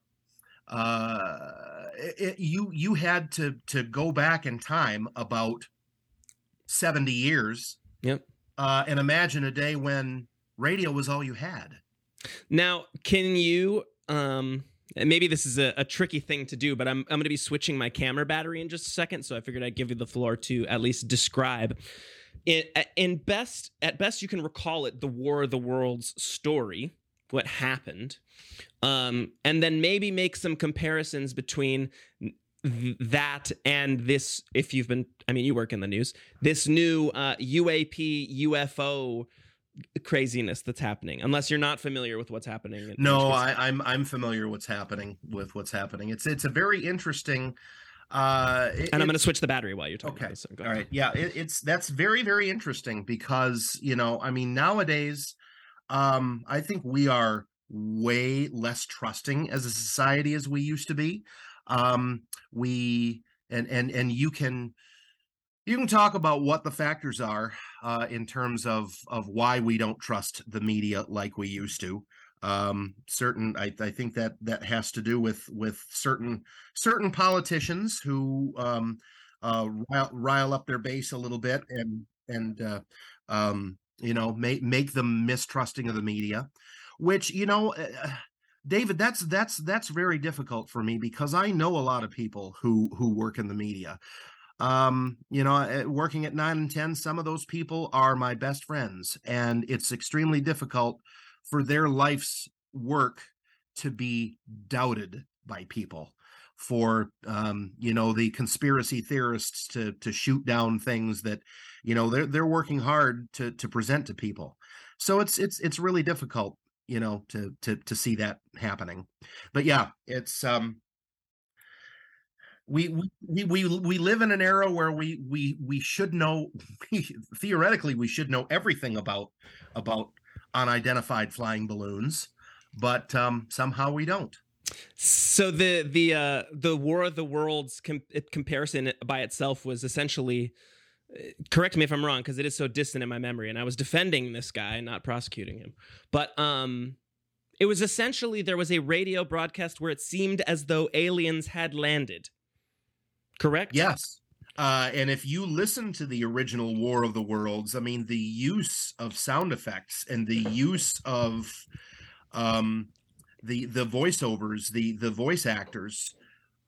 S2: you had to go back in time about 70 years.
S1: Yep.
S2: And imagine a day when radio was all you had.
S1: Now, can you and maybe this is a tricky thing to do, but I'm going to be switching my camera battery in just a second, so I figured I'd give you the floor to at least describe. At best, you can recall it the War of the Worlds story, what happened, and then maybe make some comparisons between that and this. If you've been, I mean, you work in the news. This new UAP UFO craziness that's happening, unless you're not familiar with what's happening.
S2: No, I'm familiar with what's happening. It's a very interesting
S1: and I'm going to switch the battery while you're talking.
S2: Okay.
S1: About this, so
S2: all right. Yeah, that's very, very interesting because, I mean, nowadays I think we are way less trusting as a society as we used to be. We and you can talk about what the factors are in terms of why we don't trust the media like we used to. I think that has to do with certain politicians who rile up their base a little bit and make them mistrusting of the media, which David, that's very difficult for me because I know a lot of people who work in the media. Working at 9 and 10, some of those people are my best friends, and it's extremely difficult for their life's work to be doubted by people, for the conspiracy theorists to shoot down things that they're working hard to present to people. So it's really difficult to see that happening. But yeah, it's we live in an era where we should know theoretically we should know everything about unidentified flying balloons, but somehow we don't.
S1: So the War of the Worlds comparison by itself was essentially, correct me if I'm wrong, because it is so distant in my memory, and I was defending this guy, not prosecuting him. But it was essentially, there was a radio broadcast where it seemed as though aliens had landed. Correct?
S2: Yes. And if you listen to the original War of the Worlds, I mean, the use of sound effects and the use of the voiceovers, the voice actors,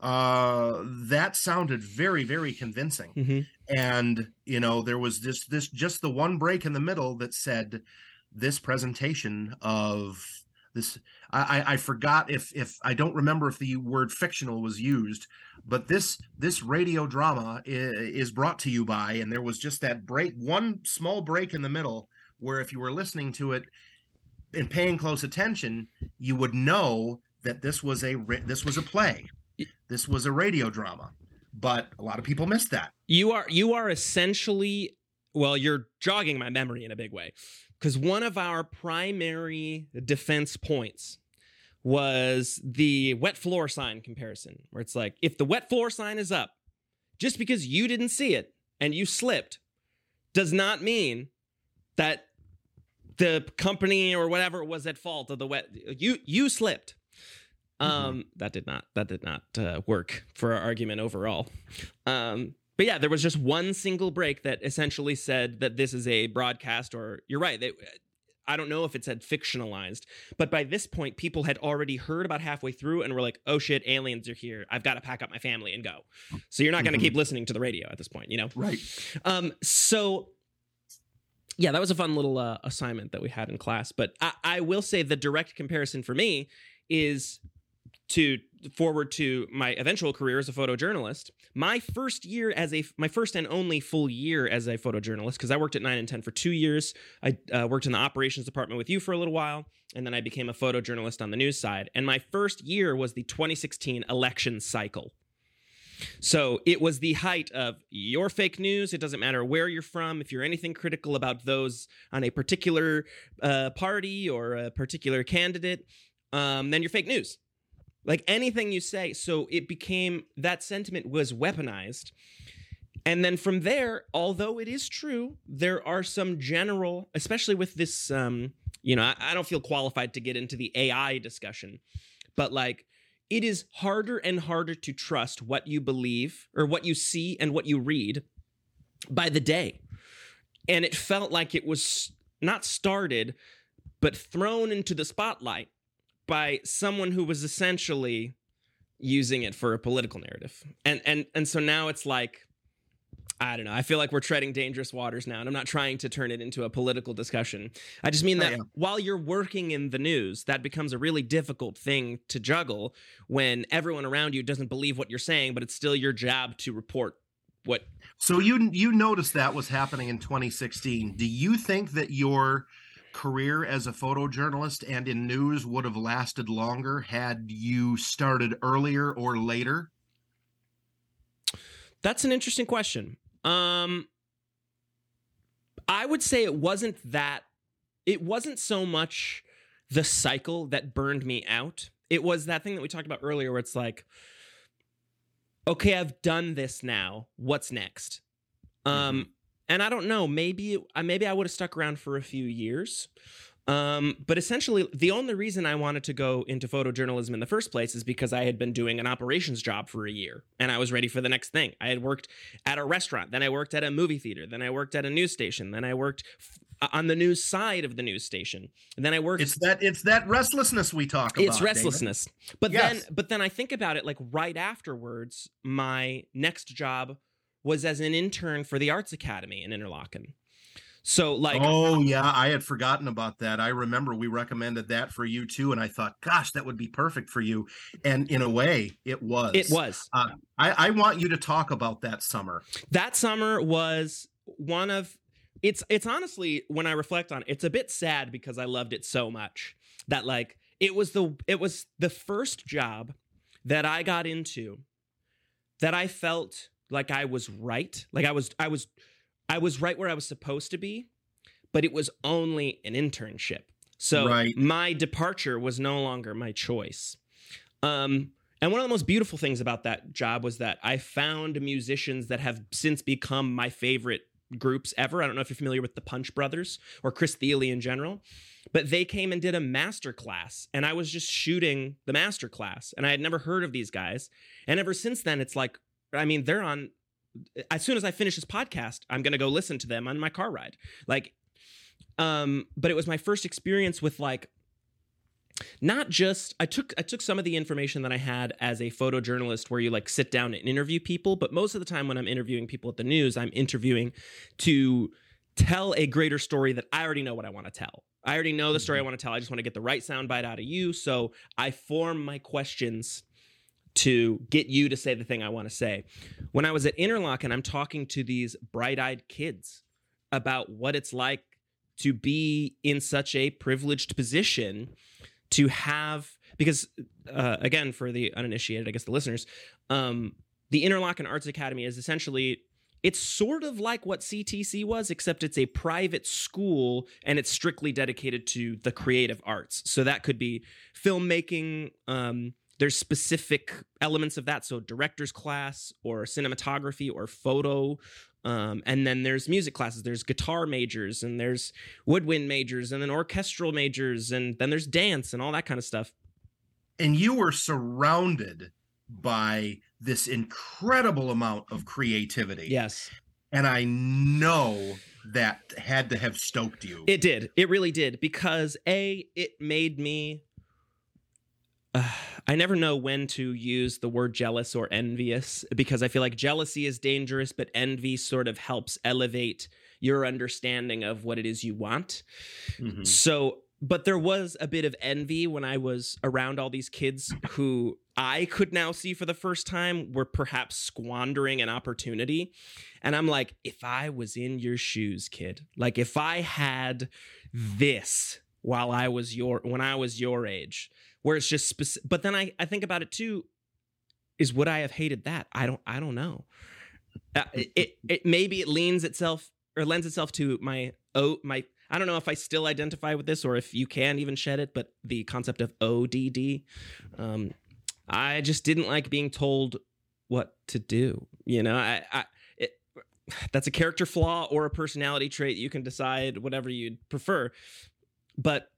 S2: that sounded very, very convincing.
S1: Mm-hmm.
S2: And there was this just the one break in the middle that said this presentation of this. I forgot if I don't remember if the word fictional was used, but this radio drama is brought to you by, and there was just that break, one small break in the middle, where if you were listening to it and paying close attention, you would know that this was a play, this was a radio drama. But a lot of people missed that.
S1: You are essentially, well, you're jogging my memory in a big way, because one of our primary defense points was the wet floor sign comparison, where it's like, if the wet floor sign is up, just because you didn't see it and you slipped does not mean that the company or whatever was at fault of the wet. You slipped. That did not work for our argument overall. But yeah, there was just one single break that essentially said that this is a broadcast, or you're right. I don't know if it said fictionalized, but by this point, people had already heard about halfway through and were like, oh shit, aliens are here. I've got to pack up my family and go. So you're not going to keep listening to the radio at this point,
S2: Right.
S1: So yeah, that was a fun little assignment that we had in class. But I will say the direct comparison for me is to forward to my eventual career as a photojournalist. My first and only full year as a photojournalist, because I worked at 9 and 10 for 2 years. I worked in the operations department with you for a little while, and then I became a photojournalist on the news side. And my first year was the 2016 election cycle. So it was the height of your fake news. It doesn't matter where you're from. If you're anything critical about those on a particular party or a particular candidate, then you're fake news. Like anything you say. So it became, that sentiment was weaponized. And then from there, although it is true, there are some general, especially with this, I don't feel qualified to get into the AI discussion, but like, it is harder and harder to trust what you believe or what you see and what you read by the day. And it felt like it was not started, but thrown into the spotlight by someone who was essentially using it for a political narrative. And so now it's like, I don't know. I feel like we're treading dangerous waters now, and I'm not trying to turn it into a political discussion. I just mean that while you're working in the news, that becomes a really difficult thing to juggle when everyone around you doesn't believe what you're saying, but it's still your job to report what.
S2: So you noticed that was happening in 2016. Do you think that your career as a photojournalist and in news would have lasted longer had you started earlier or later?
S1: That's an interesting question. I would say it wasn't so much the cycle that burned me out. It was that thing that we talked about earlier where it's like, okay, I've done this now. What's next? And I don't know, maybe I would have stuck around for a few years. But essentially, the only reason I wanted to go into photojournalism in the first place is because I had been doing an operations job for a year, and I was ready for the next thing. I had worked at a restaurant, then I worked at a movie theater, then I worked at a news station, then I worked on the news side of the news station, and then I worked.
S2: It's that restlessness we talk about.
S1: It's restlessness,
S2: David.
S1: But then I think about it, like right afterwards, my next job was as an intern for the Arts Academy in Interlaken. So like,
S2: oh yeah, I had forgotten about that. I remember we recommended that for you too, and I thought, gosh, that would be perfect for you. And in a way, it was.
S1: It was.
S2: I want you to talk about that summer. That
S1: summer was one of. It's honestly, when I reflect on it, it's a bit sad because I loved it so much that like it was the first job that I got into that I felt like I was right. Like I was right where I was supposed to be, but it was only an internship. So my departure was no longer my choice. And one of the most beautiful things about that job was that I found musicians that have since become my favorite groups ever. I don't know if you're familiar with the Punch Brothers or Chris Thile in general, but they came and did a master class, and I was just shooting the master class, and I had never heard of these guys. And ever since then, it's like, I mean, they're on, as soon as I finish this podcast, I'm going to go listen to them on my car ride. Like, but it was my first experience with like, not just, I took some of the information that I had as a photojournalist where you like sit down and interview people, but most of the time when I'm interviewing people at the news, I'm interviewing to tell a greater story that I already know what I want to tell. I already know the story I want to tell. I just want to get the right soundbite out of you. So I form my questions to get you to say the thing I want to say. When I was at Interlochen, I'm talking to these bright-eyed kids about what it's like to be in such a privileged position to have, because again, for the uninitiated, I guess the listeners, the Interlochen Arts Academy is essentially, it's sort of like what CTC was, except it's a private school and it's strictly dedicated to the creative arts. So that could be filmmaking. There's specific elements of that. So director's class or cinematography or photo. And then there's music classes. There's guitar majors and there's woodwind majors and then orchestral majors. And then there's dance and all that kind of stuff.
S2: And you were surrounded by this incredible amount of creativity.
S1: Yes.
S2: And I know that had to have stoked you.
S1: It did. It really did. Because it made me, I never know when to use the word jealous or envious, because I feel like jealousy is dangerous, but envy sort of helps elevate your understanding of what it is you want. Mm-hmm. So, but there was a bit of envy when I was around all these kids who I could now see for the first time were perhaps squandering an opportunity. And I'm like, if I was in your shoes, kid, like if I had this when I was your age, where it's just specific. But then I think about it too, is would I have hated that? I don't know. It maybe it lends itself to my I don't know if I still identify with this or if you can even shed it, but the concept of ODD. I just didn't like being told what to do. You know, that's a character flaw or a personality trait. You can decide whatever you'd prefer. But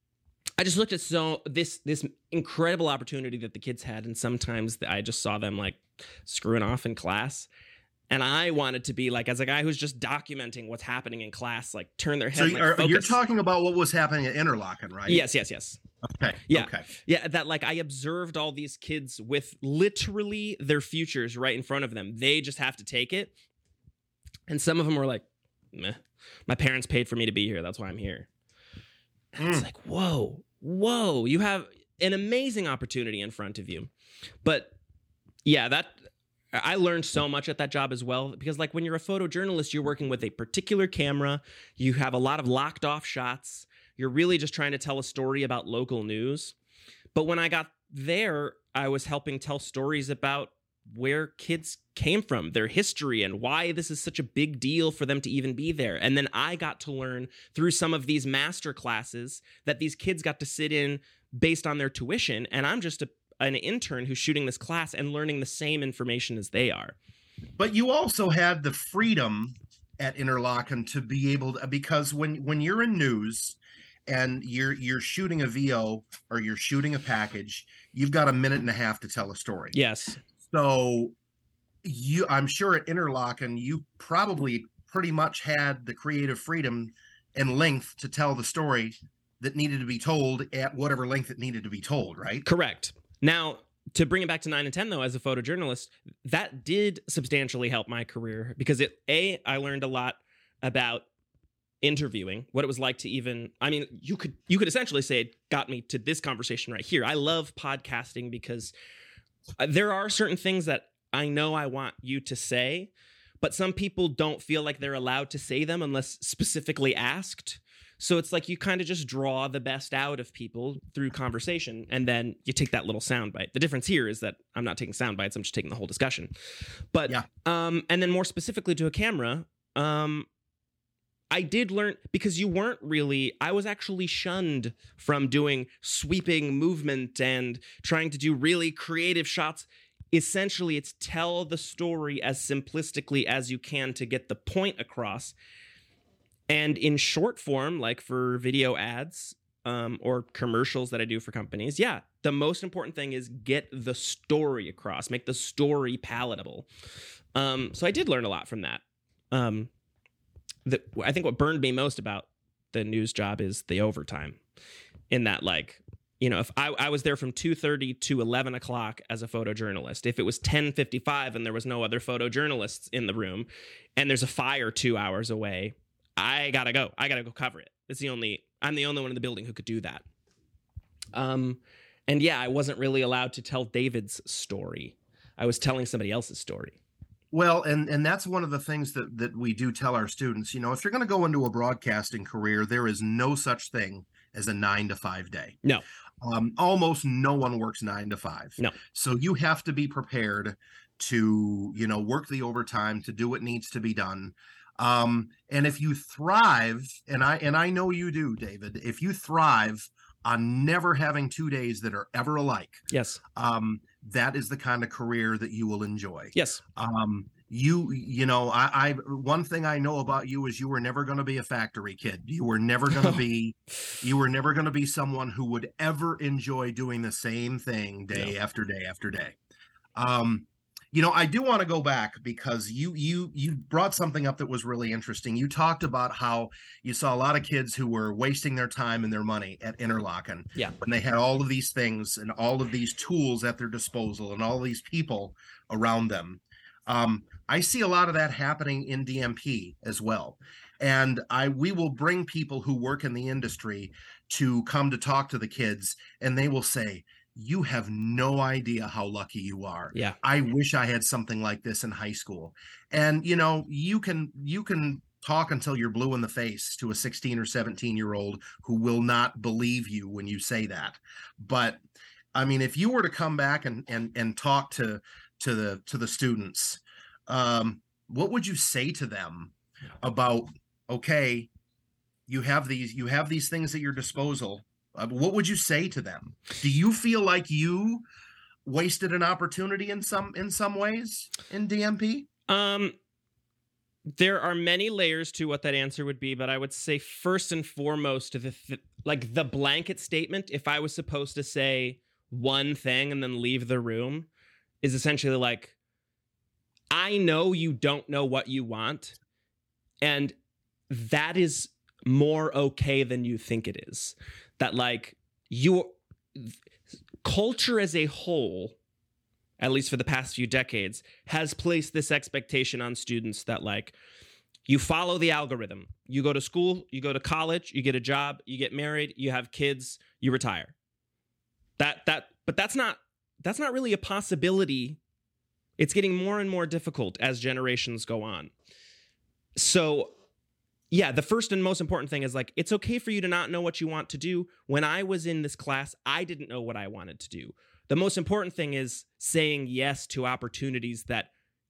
S1: I just looked at this incredible opportunity that the kids had, and sometimes I just saw them like screwing off in class. And I wanted to be like, as a guy who's just documenting what's happening in class, like turn their head.
S2: So you're talking about what was happening at Interlochen, right?
S1: Yes.
S2: Okay.
S1: Yeah.
S2: Okay.
S1: Yeah. That like I observed all these kids with literally their futures right in front of them. They just have to take it. And some of them were like, meh, my parents paid for me to be here. That's why I'm here. And it's like, whoa, you have an amazing opportunity in front of you. But yeah, I learned so much at that job as well, because like when you're a photojournalist, you're working with a particular camera. You have a lot of locked off shots. You're really just trying to tell a story about local news. But when I got there, I was helping tell stories about where kids came from, their history, and why this is such a big deal for them to even be there. And then I got to learn through some of these master classes that these kids got to sit in based on their tuition. And I'm just an intern who's shooting this class and learning the same information as they are.
S2: But you also had the freedom at Interlochen to be able to, because when you're in news and you're shooting a VO or you're shooting a package, you've got a minute and a half to tell a story.
S1: Yes.
S2: So I'm sure at Interlochen, you probably pretty much had the creative freedom and length to tell the story that needed to be told at whatever length it needed to be told, right?
S1: Correct. Now, to bring it back to 9 and 10, though, as a photojournalist, that did substantially help my career because I learned a lot about interviewing, what it was like to even, I mean, you could essentially say it got me to this conversation right here. I love podcasting because there are certain things that I know I want you to say, but some people don't feel like they're allowed to say them unless specifically asked. So it's like you kind of just draw the best out of people through conversation, and then you take that little soundbite. The difference here is that I'm not taking sound bites, I'm just taking the whole discussion. But and then more specifically to a camera, I did learn, because I was actually shunned from doing sweeping movement and trying to do really creative shots. Essentially, it's tell the story as simplistically as you can to get the point across. And in short form, like for video ads or commercials that I do for companies, the most important thing is get the story across, make the story palatable. So I did learn a lot from that. I think what burned me most about the news job is the overtime. In that, like, you know, if I was there from 2:30 to 11 o'clock as a photojournalist, if it was 10:55 and there was no other photojournalists in the room and there's a fire 2 hours away, I gotta go cover it. I'm the only one in the building who could do that. And I wasn't really allowed to tell David's story. I was telling somebody else's story.
S2: Well, and that's one of the things that we do tell our students. You know, if you're going to go into a broadcasting career, there is no such thing as a 9 to 5 day.
S1: No.
S2: Almost no one works 9 to 5.
S1: No.
S2: So you have to be prepared to, you know, work the overtime, to do what needs to be done. And if you thrive, and I know you do, David, if you thrive on never having 2 days that are ever alike,
S1: yes,
S2: that is the kind of career that you will enjoy.
S1: Yes.
S2: You know, I one thing I know about you is you were never going to be a factory kid. You were never going to be someone who would ever enjoy doing the same thing day after day after day. You know, I do want to go back because you brought something up that was really interesting. You talked about how you saw a lot of kids who were wasting their time and their money at Interlochen.
S1: Yeah.
S2: When they had all of these things and all of these tools at their disposal and all of these people around them. I see a lot of that happening in DMP as well. And we will bring people who work in the industry to come to talk to the kids, and they will say, you have no idea how lucky you are.
S1: Yeah.
S2: I wish I had something like this in high school. And, you know, you can talk until you're blue in the face to a 16 or 17-year-old who will not believe you when you say that. But I mean, if you were to come back and talk to the students, what would you say to them about, okay, you have these things at your disposal. What would you say to them? Do you feel like you wasted an opportunity in some ways in DMP?
S1: There are many layers to what that answer would be, but I would say first and foremost, the blanket statement, if I was supposed to say one thing and then leave the room, is essentially like, I know you don't know what you want, and that is more okay than you think it is. That, like, your culture as a whole, at least for the past few decades, has placed this expectation on students that, like, you follow the algorithm. You go to school, you go to college, you get a job, you get married, you have kids, you retire. But that's not really a possibility. It's getting more and more difficult as generations go on. So, yeah, the first and most important thing is, like, it's okay for you to not know what you want to do. When I was in this class, I didn't know what I wanted to do. The most important thing is saying yes to opportunities that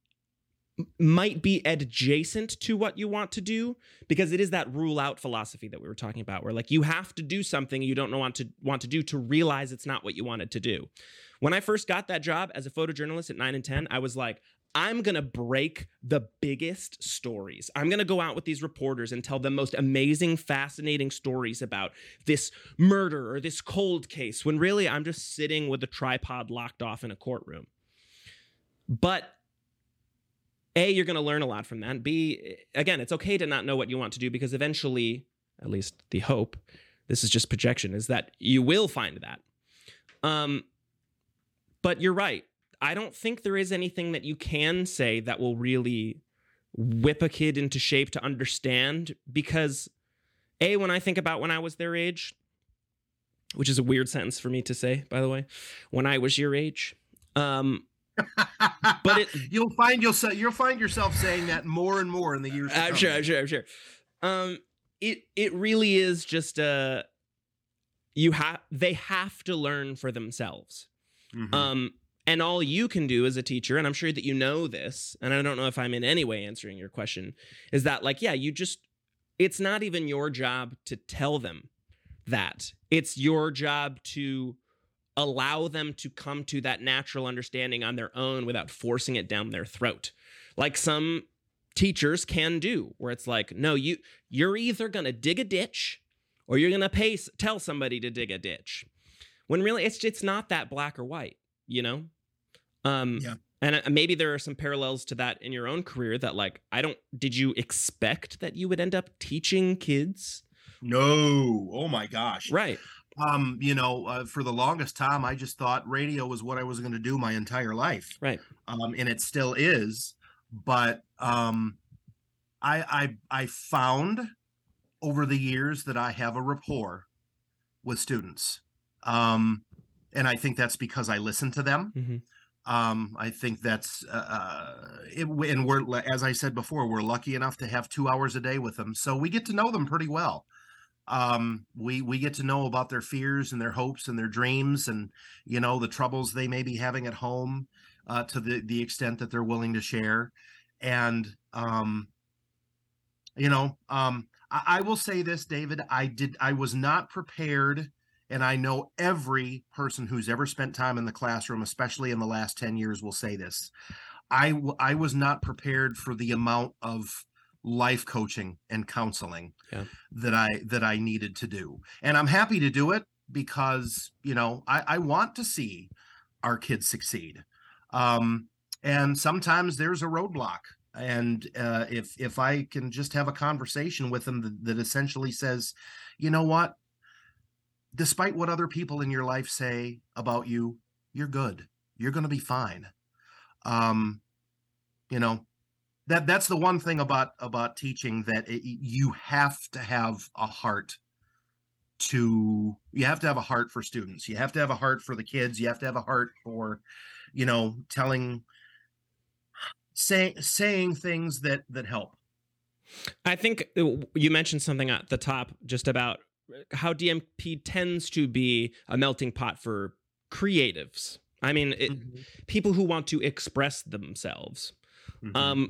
S1: might be adjacent to what you want to do, because it is that rule out philosophy that we were talking about, where, like, you have to do something you don't want to do to realize it's not what you wanted to do. When I first got that job as a photojournalist at 9 and 10, I was like, I'm going to break the biggest stories. I'm going to go out with these reporters and tell them most amazing, fascinating stories about this murder or this cold case, when really I'm just sitting with a tripod locked off in a courtroom. But A, you're going to learn a lot from that. B, again, it's okay to not know what you want to do, because eventually, at least the hope, this is just projection, is that you will find that. But you're right. I don't think there is anything that you can say that will really whip a kid into shape to understand, because A, when I think about when I was their age, which is a weird sentence for me to say, by the way, when I was your age, but
S2: you'll find yourself saying that more and more in the years to come.
S1: I'm sure. it really is just they have to learn for themselves.
S2: Mm-hmm.
S1: And all you can do as a teacher, and I'm sure that you know this, and I don't know if I'm in any way answering your question, is that like, yeah, it's not even your job to tell them that. It's your job to allow them to come to that natural understanding on their own without forcing it down their throat. Like some teachers can do, where it's like, no, you're either going to dig a ditch or you're going to tell somebody to dig a ditch. When really it's not that black or white, you know?
S2: Yeah.
S1: And maybe there are some parallels to that in your own career that like, did you expect that you would end up teaching kids?
S2: No. Oh my gosh.
S1: Right.
S2: For the longest time, I just thought radio was what I was going to do my entire life.
S1: Right.
S2: And it still is. But I found over the years that I have a rapport with students. And I think that's because I listen to them.
S1: Mm-hmm.
S2: I think that's and we're, as I said before, we're lucky enough to have 2 hours a day with them, so we get to know them pretty well. We get to know about their fears and their hopes and their dreams, and the troubles they may be having at home, to the extent that they're willing to share. And I will say this, David, I was not prepared. And I know every person who's ever spent time in the classroom, especially in the last 10 years, will say this. I was not prepared for the amount of life coaching and counseling that I needed to do. And I'm happy to do it because, I want to see our kids succeed. And sometimes there's a roadblock. And if I can just have a conversation with them that essentially says, you know what? Despite what other people in your life say about you, you're good. You're going to be fine. That's the one thing about teaching, that you have to have a heart for students. You have to have a heart for the kids. You have to have a heart for, saying things that help.
S1: I think you mentioned something at the top just about how DMP tends to be a melting pot for creatives. I mean, people who want to express themselves. Mm-hmm.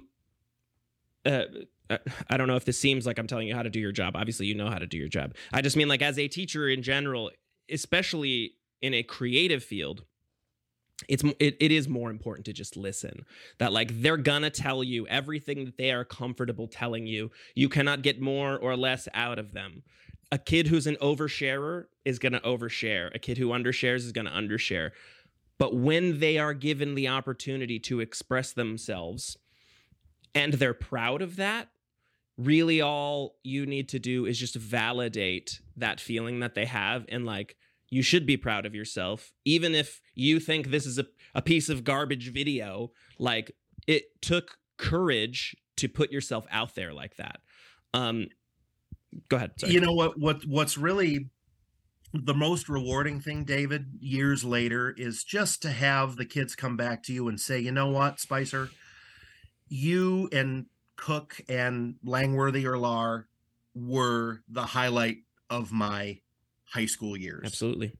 S1: I don't know if this seems like I'm telling you how to do your job. Obviously, you know how to do your job. I just mean, like, as a teacher in general, especially in a creative field, it is more important to just listen. That, like, they're gonna tell you everything that they are comfortable telling you. You cannot get more or less out of them. A kid who's an oversharer is going to overshare. A kid who undershares is going to undershare. But when they are given the opportunity to express themselves and they're proud of that, really all you need to do is just validate that feeling that they have. And like, you should be proud of yourself. Even if you think this is a piece of garbage video, like, it took courage to put yourself out there like that. Go ahead. Sorry.
S2: You know what's really the most rewarding thing, David, years later, is just to have the kids come back to you and say, you know what, Spicer, you and Cook and Langworthy or Lar were the highlight of my high school years.
S1: Absolutely.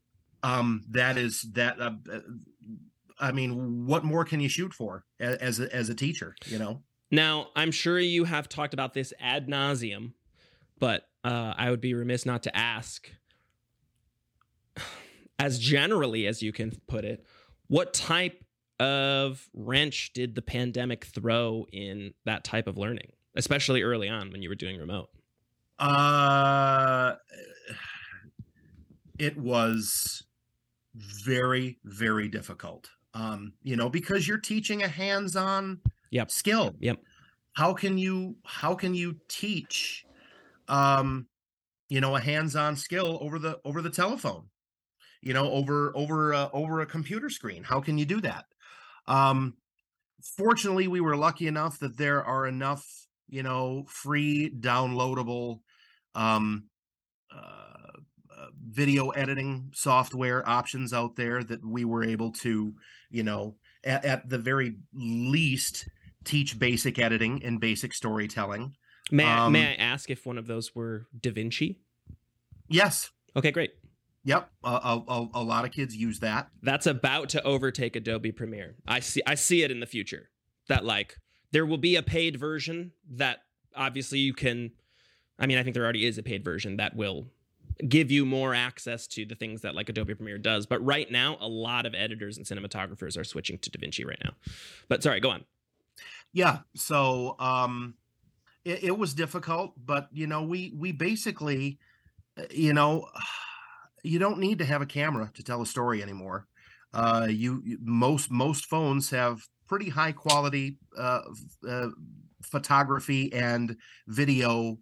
S2: I mean, what more can you shoot for as a teacher,
S1: Now, I'm sure you have talked about this ad nauseum, but I would be remiss not to ask, as generally as you can put it, what type of wrench did the pandemic throw in that type of learning, especially early on when you were doing remote?
S2: It was very, very difficult, because you're teaching a hands-on skill.
S1: Yep.
S2: How can you teach a hands-on skill over the telephone, over a computer screen? How can you do that? Fortunately, we were lucky enough that there are enough, free downloadable video editing software options out there that we were able to, at the very least, teach basic editing and basic storytelling.
S1: May I ask if one of those were DaVinci?
S2: Yes.
S1: Okay, great.
S2: Yep. A lot of kids use that.
S1: That's about to overtake Adobe Premiere. I see it in the future. That like there will be a paid version that obviously you can. I mean, I think there already is a paid version that will give you more access to the things that like Adobe Premiere does. But right now, a lot of editors and cinematographers are switching to DaVinci right now. But sorry, go on.
S2: Yeah. So it was difficult, but we basically, you don't need to have a camera to tell a story anymore. Most phones have pretty high quality photography and video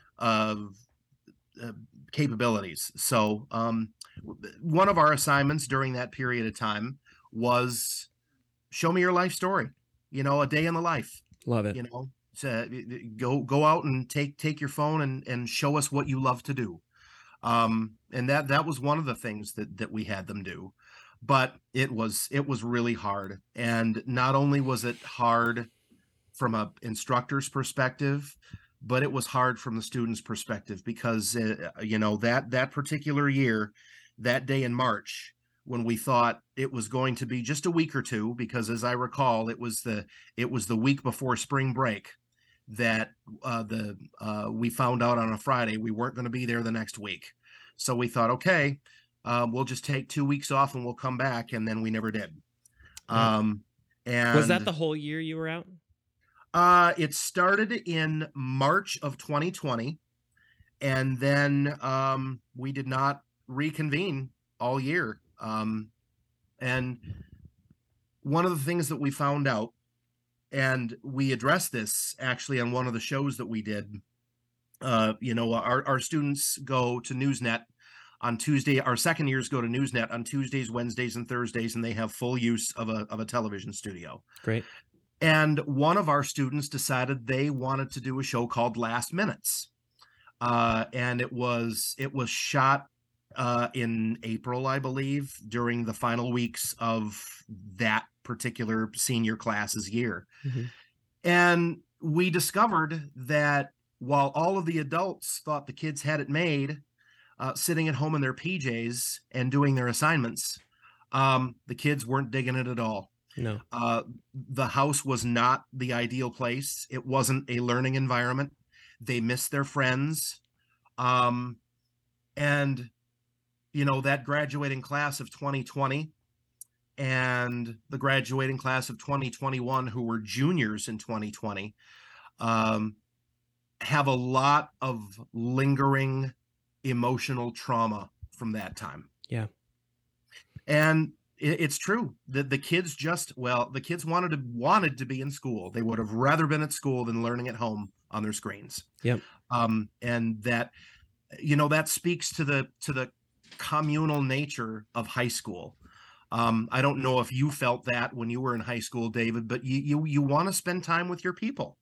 S2: capabilities. So one of our assignments during that period of time was show me your life story, a day in the life.
S1: Love it.
S2: Go out and take your phone and show us what you love to do. And that was one of the things that we had them do, but it was really hard. And not only was it hard from a instructor's perspective, but it was hard from the student's perspective because, that particular year, that day in March, when we thought it was going to be just a week or two, because as I recall, it was the week before spring break that we found out on a Friday we weren't going to be there the next week. So we thought, okay, we'll just take 2 weeks off and we'll come back. And then we never did. And
S1: was that the whole year you were out?
S2: It started in March of 2020, and then we did not reconvene all year. And one of the things that we found out, and we addressed this actually on one of the shows that we did, our students go to Newsnet on Tuesday. Our second years go to Newsnet on Tuesdays, Wednesdays, and Thursdays, and they have full use of a television studio.
S1: Great.
S2: And one of our students decided they wanted to do a show called Last Minutes. And it was shot in April, I believe, during the final weeks of that particular senior class's year. Mm-hmm. And we discovered that while all of the adults thought the kids had it made, sitting at home in their PJs and doing their assignments, the kids weren't digging it at all.
S1: No.
S2: The house was not the ideal place. It wasn't a learning environment. They missed their friends. And, that graduating class of 2020 and the graduating class of 2021, who were juniors in 2020, have a lot of lingering emotional trauma from that time.
S1: Yeah.
S2: And it's true that the kids wanted to be in school. They would have rather been at school than learning at home on their screens.
S1: Yep.
S2: And that, that speaks to the communal nature of high school. I don't know if you felt that when you were in high school, David, but you want to spend time with your people.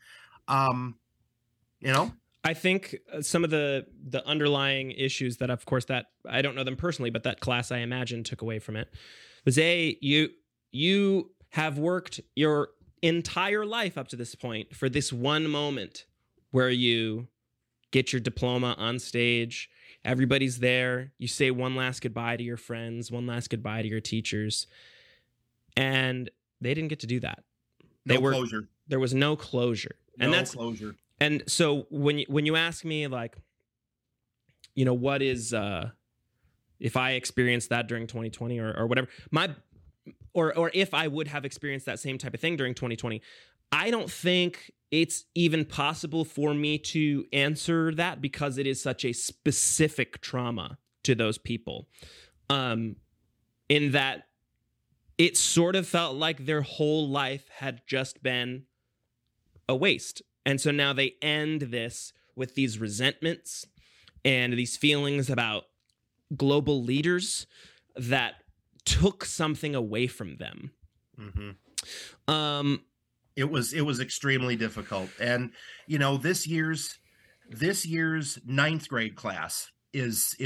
S1: I think some of the underlying issues that, of course, that I don't know them personally, but that class I imagine took away from it was you have worked your entire life up to this point for this one moment where you get your diploma on stage, everybody's there, you say one last goodbye to your friends, one last goodbye to your teachers, and they didn't get to do that.
S2: Closure.
S1: There was no closure.
S2: Closure.
S1: And so when you ask me, like, what is, if I experienced that during 2020 or whatever, or if I would have experienced that same type of thing during 2020, I don't think it's even possible for me to answer that because it is such a specific trauma to those people. In that it sort of felt like their whole life had just been a waste. And so now they end this with these resentments and these feelings about global leaders that took something away from them.
S2: Mm-hmm. It was extremely difficult. And, this year's ninth grade class is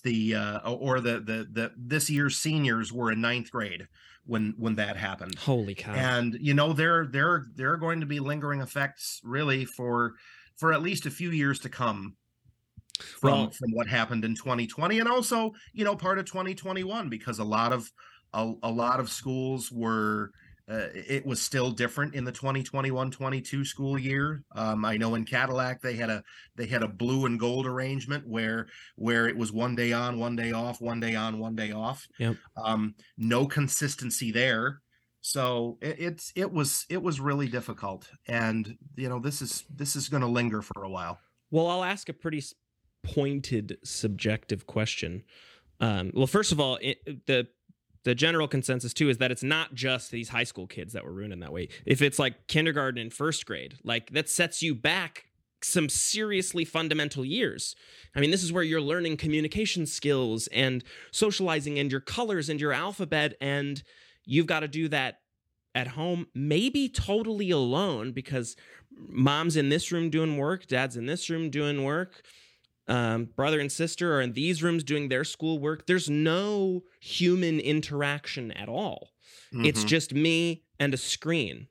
S2: this year's seniors were in ninth grade when that happened.
S1: Holy cow.
S2: And there are going to be lingering effects really for for at least a few years to come
S1: Well,
S2: from what happened in 2020, and also, part of 2021, because a lot of schools were, it was still different in the 2021-22 school year. I know in Cadillac they had a blue and gold arrangement where it was one day on, one day off, one day on, one day off.
S1: yep.
S2: No consistency there. So it was really difficult, and this is going to linger for a while.
S1: Well, I'll ask a pretty pointed, subjective question. Well, first of all, the general consensus too is that it's not just these high school kids that were ruined in that way. If it's like kindergarten and first grade, like that sets you back some seriously fundamental years. I mean, this is where you're learning communication skills and socializing and your colors and your alphabet, and you've got to do that at home, maybe totally alone, because mom's in this room doing work, dad's in this room doing work, brother and sister are in these rooms doing their schoolwork. There's no human interaction at all. Mm-hmm. It's just me and a screen.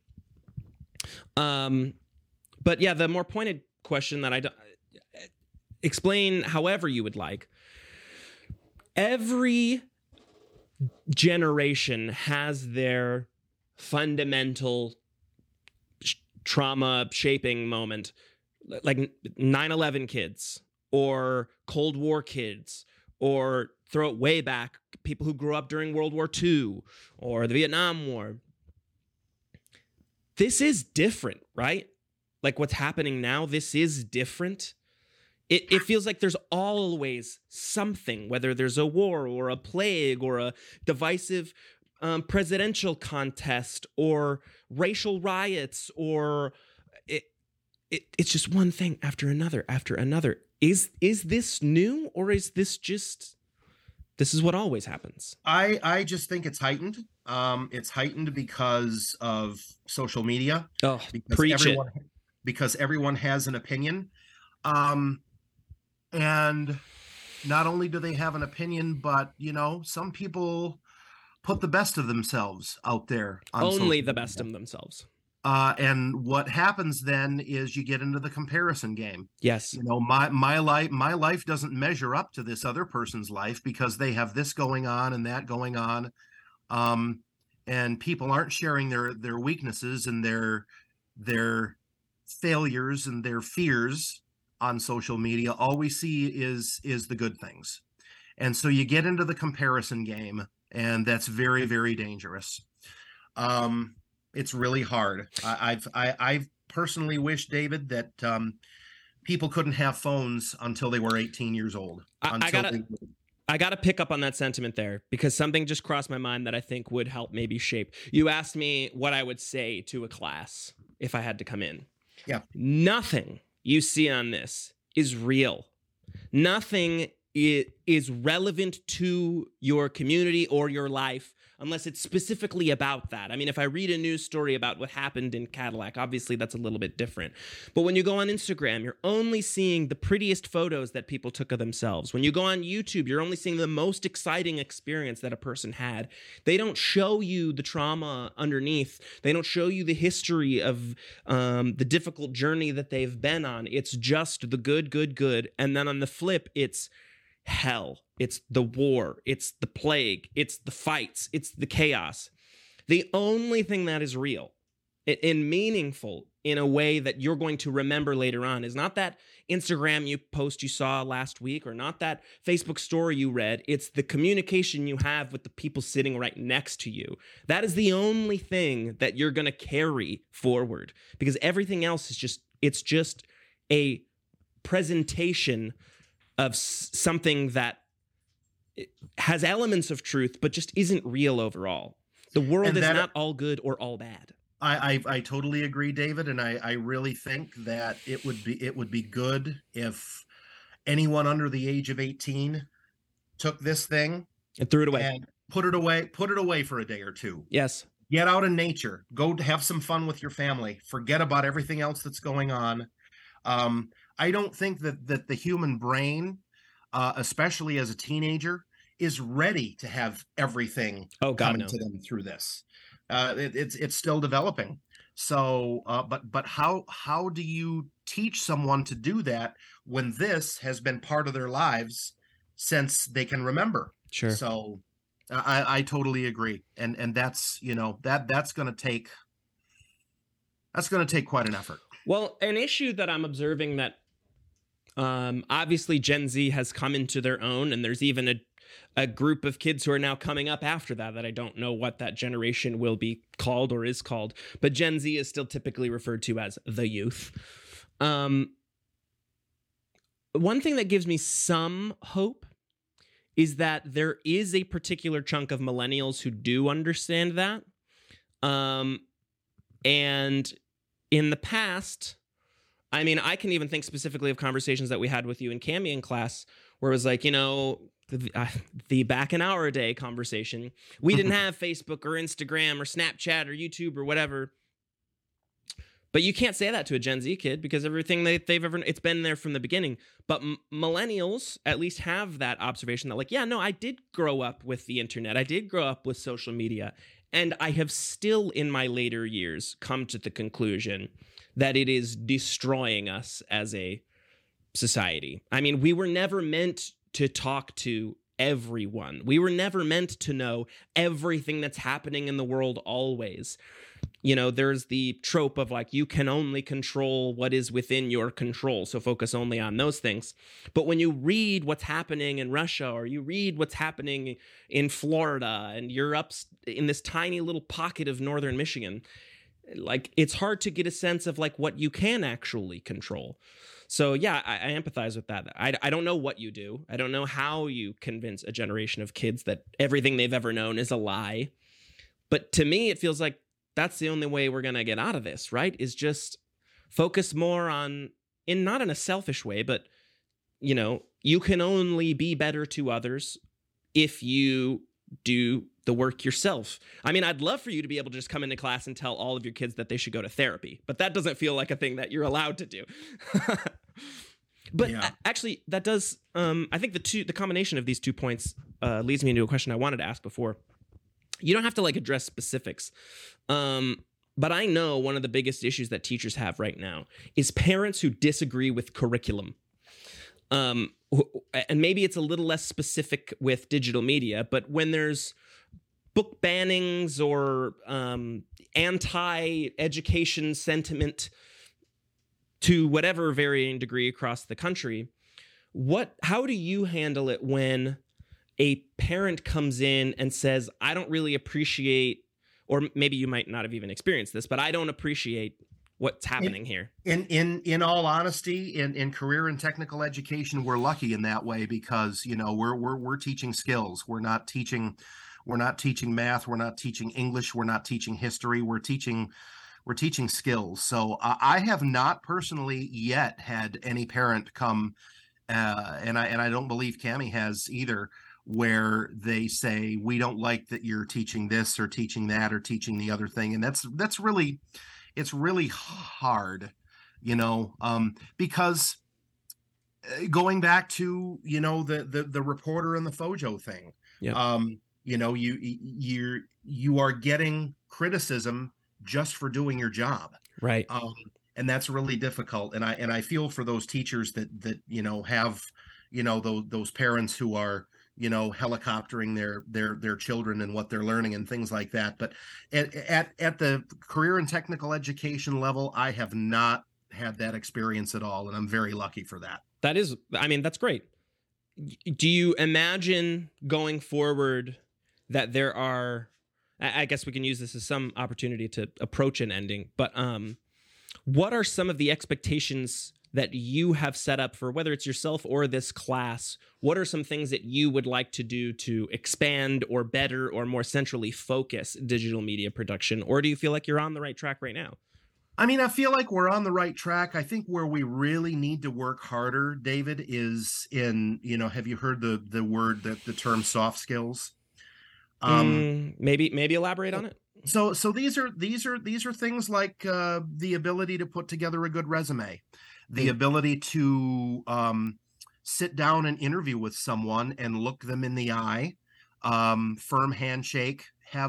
S1: But yeah, the more pointed question that I don't explain however you would like. Every generation has their fundamental trauma shaping moment, like 9/11 kids or Cold War kids, or throw it way back, people who grew up during World War II or the Vietnam War. This is different, right? Like what's happening now, this is different. It feels like there's always something, whether there's a war or a plague or a divisive presidential contest or racial riots, or it's just one thing after another after another. Is this new, or is this is what always happens?
S2: I just think it's heightened. It's heightened because of social media.
S1: Oh, preach it.
S2: Because everyone has an opinion. And not only do they have an opinion, but, some people put the best of themselves out there.
S1: Only the best of themselves.
S2: And what happens then is you get into the comparison game.
S1: Yes.
S2: My life doesn't measure up to this other person's life because they have this going on and that going on. And people aren't sharing their weaknesses and their failures and their fears on social media. All we see is the good things. And so you get into the comparison game, and that's very, very dangerous. It's really hard. I've personally wished, David, that people couldn't have phones until they were 18 years old.
S1: I gotta pick up on that sentiment there, because something just crossed my mind that I think would help maybe shape. You asked me what I would say to a class if I had to come in.
S2: Yeah.
S1: Nothing you see on this is real. Nothing is relevant to your community or your life unless it's specifically about that. I mean, if I read a news story about what happened in Cadillac, obviously that's a little bit different. But when you go on Instagram, you're only seeing the prettiest photos that people took of themselves. When you go on YouTube, you're only seeing the most exciting experience that a person had. They don't show you the trauma underneath. They don't show you the history of the difficult journey that they've been on. It's just the good, good, good. And then on the flip, it's hell. It's the war. It's the plague. It's the fights. It's the chaos. The only thing that is real and meaningful in a way that you're going to remember later on is not that Instagram post you saw last week, or not that Facebook story you read. It's the communication you have with the people sitting right next to you. That is the only thing that you're going to carry forward, because everything else is just a presentation of something that has elements of truth, but just isn't real overall. The world is not all good or all bad.
S2: I totally agree, David, and I really think that it would be good if anyone under the age of 18 took this thing
S1: and threw it away
S2: and put it away for a day or two.
S1: Yes.
S2: Get out in nature. Go have some fun with your family. Forget about everything else that's going on. I don't think that the human brain, especially as a teenager, is ready to have everything coming to them through this. It's still developing. So, but how do you teach someone to do that when this has been part of their lives since they can remember.
S1: Sure.
S2: So I totally agree. And that's, that's going to take quite an effort.
S1: Well, an issue that I'm observing that obviously Gen Z has come into their own, and there's even a group of kids who are now coming up after that I don't know what that generation will be called or is called, but Gen Z is still typically referred to as the youth. One thing that gives me some hope is that there is a particular chunk of millennials who do understand that. And in the past, I mean, I can even think specifically of conversations that we had with you and Cami in class where it was like, the back an hour a day conversation. We didn't have Facebook or Instagram or Snapchat or YouTube or whatever. But you can't say that to a Gen Z kid because everything they've ever, it's been there from the beginning. But millennials at least have that observation that like, yeah, no, I did grow up with the internet. I did grow up with social media. And I have still in my later years come to the conclusion that it is destroying us as a society. I mean, we were never meant to talk to everyone. We were never meant to know everything that's happening in the world always. There's the trope of like, you can only control what is within your control, so focus only on those things. But when you read what's happening in Russia, or you read what's happening in Florida, and you're up in this tiny little pocket of northern Michigan, like, it's hard to get a sense of like what you can actually control. So yeah, I empathize with that. I don't know what you do. I don't know how you convince a generation of kids that everything they've ever known is a lie. But to me, it feels like that's the only way we're going to get out of this, right? Is just focus more on, not in a selfish way, but, you can only be better to others if you do the work yourself. I mean, I'd love for you to be able to just come into class and tell all of your kids that they should go to therapy, but that doesn't feel like a thing that you're allowed to do. But yeah. Actually, that does, I think the combination of these 2 points leads me into a question I wanted to ask before. You don't have to like address specifics. But I know one of the biggest issues that teachers have right now is parents who disagree with curriculum. And maybe it's a little less specific with digital media, but when there's book bannings or anti-education sentiment to whatever varying degree across the country, how do you handle it when a parent comes in and says, I don't really appreciate, or maybe you might not have even experienced this, but I don't appreciate what's happening here?
S2: In all honesty, in career and technical education, we're lucky in that way because, we're teaching skills. We're not teaching math. We're not teaching English. We're not teaching history. We're teaching skills. So I have not personally yet had any parent come, and I don't believe Cami has either, where they say, we don't like that you're teaching this or teaching that or teaching the other thing. And that's really, it's really hard, because going back to, the reporter and the Fojo thing,
S1: yeah.
S2: You are getting criticism just for doing your job.
S1: Right.
S2: And that's really difficult. And I feel for those teachers that have, those parents who are, helicoptering their children and what they're learning and things like that. But at the career and technical education level, I have not had that experience at all. And I'm very lucky for that.
S1: That's great. Do you imagine going forward that there are, I guess we can use this as some opportunity to approach an ending, but what are some of the expectations that you have set up for whether it's yourself or this class? What are some things that you would like to do to expand or better or more centrally focus digital media production? Or do you feel like you're on the right track right now?
S2: I mean, I feel like we're on the right track. I think where we really need to work harder, David, is in, have you heard the term soft skills?
S1: Maybe elaborate on it.
S2: So these are things like the ability to put together a good resume, the ability to sit down and interview with someone and look them in the eye, firm handshake, have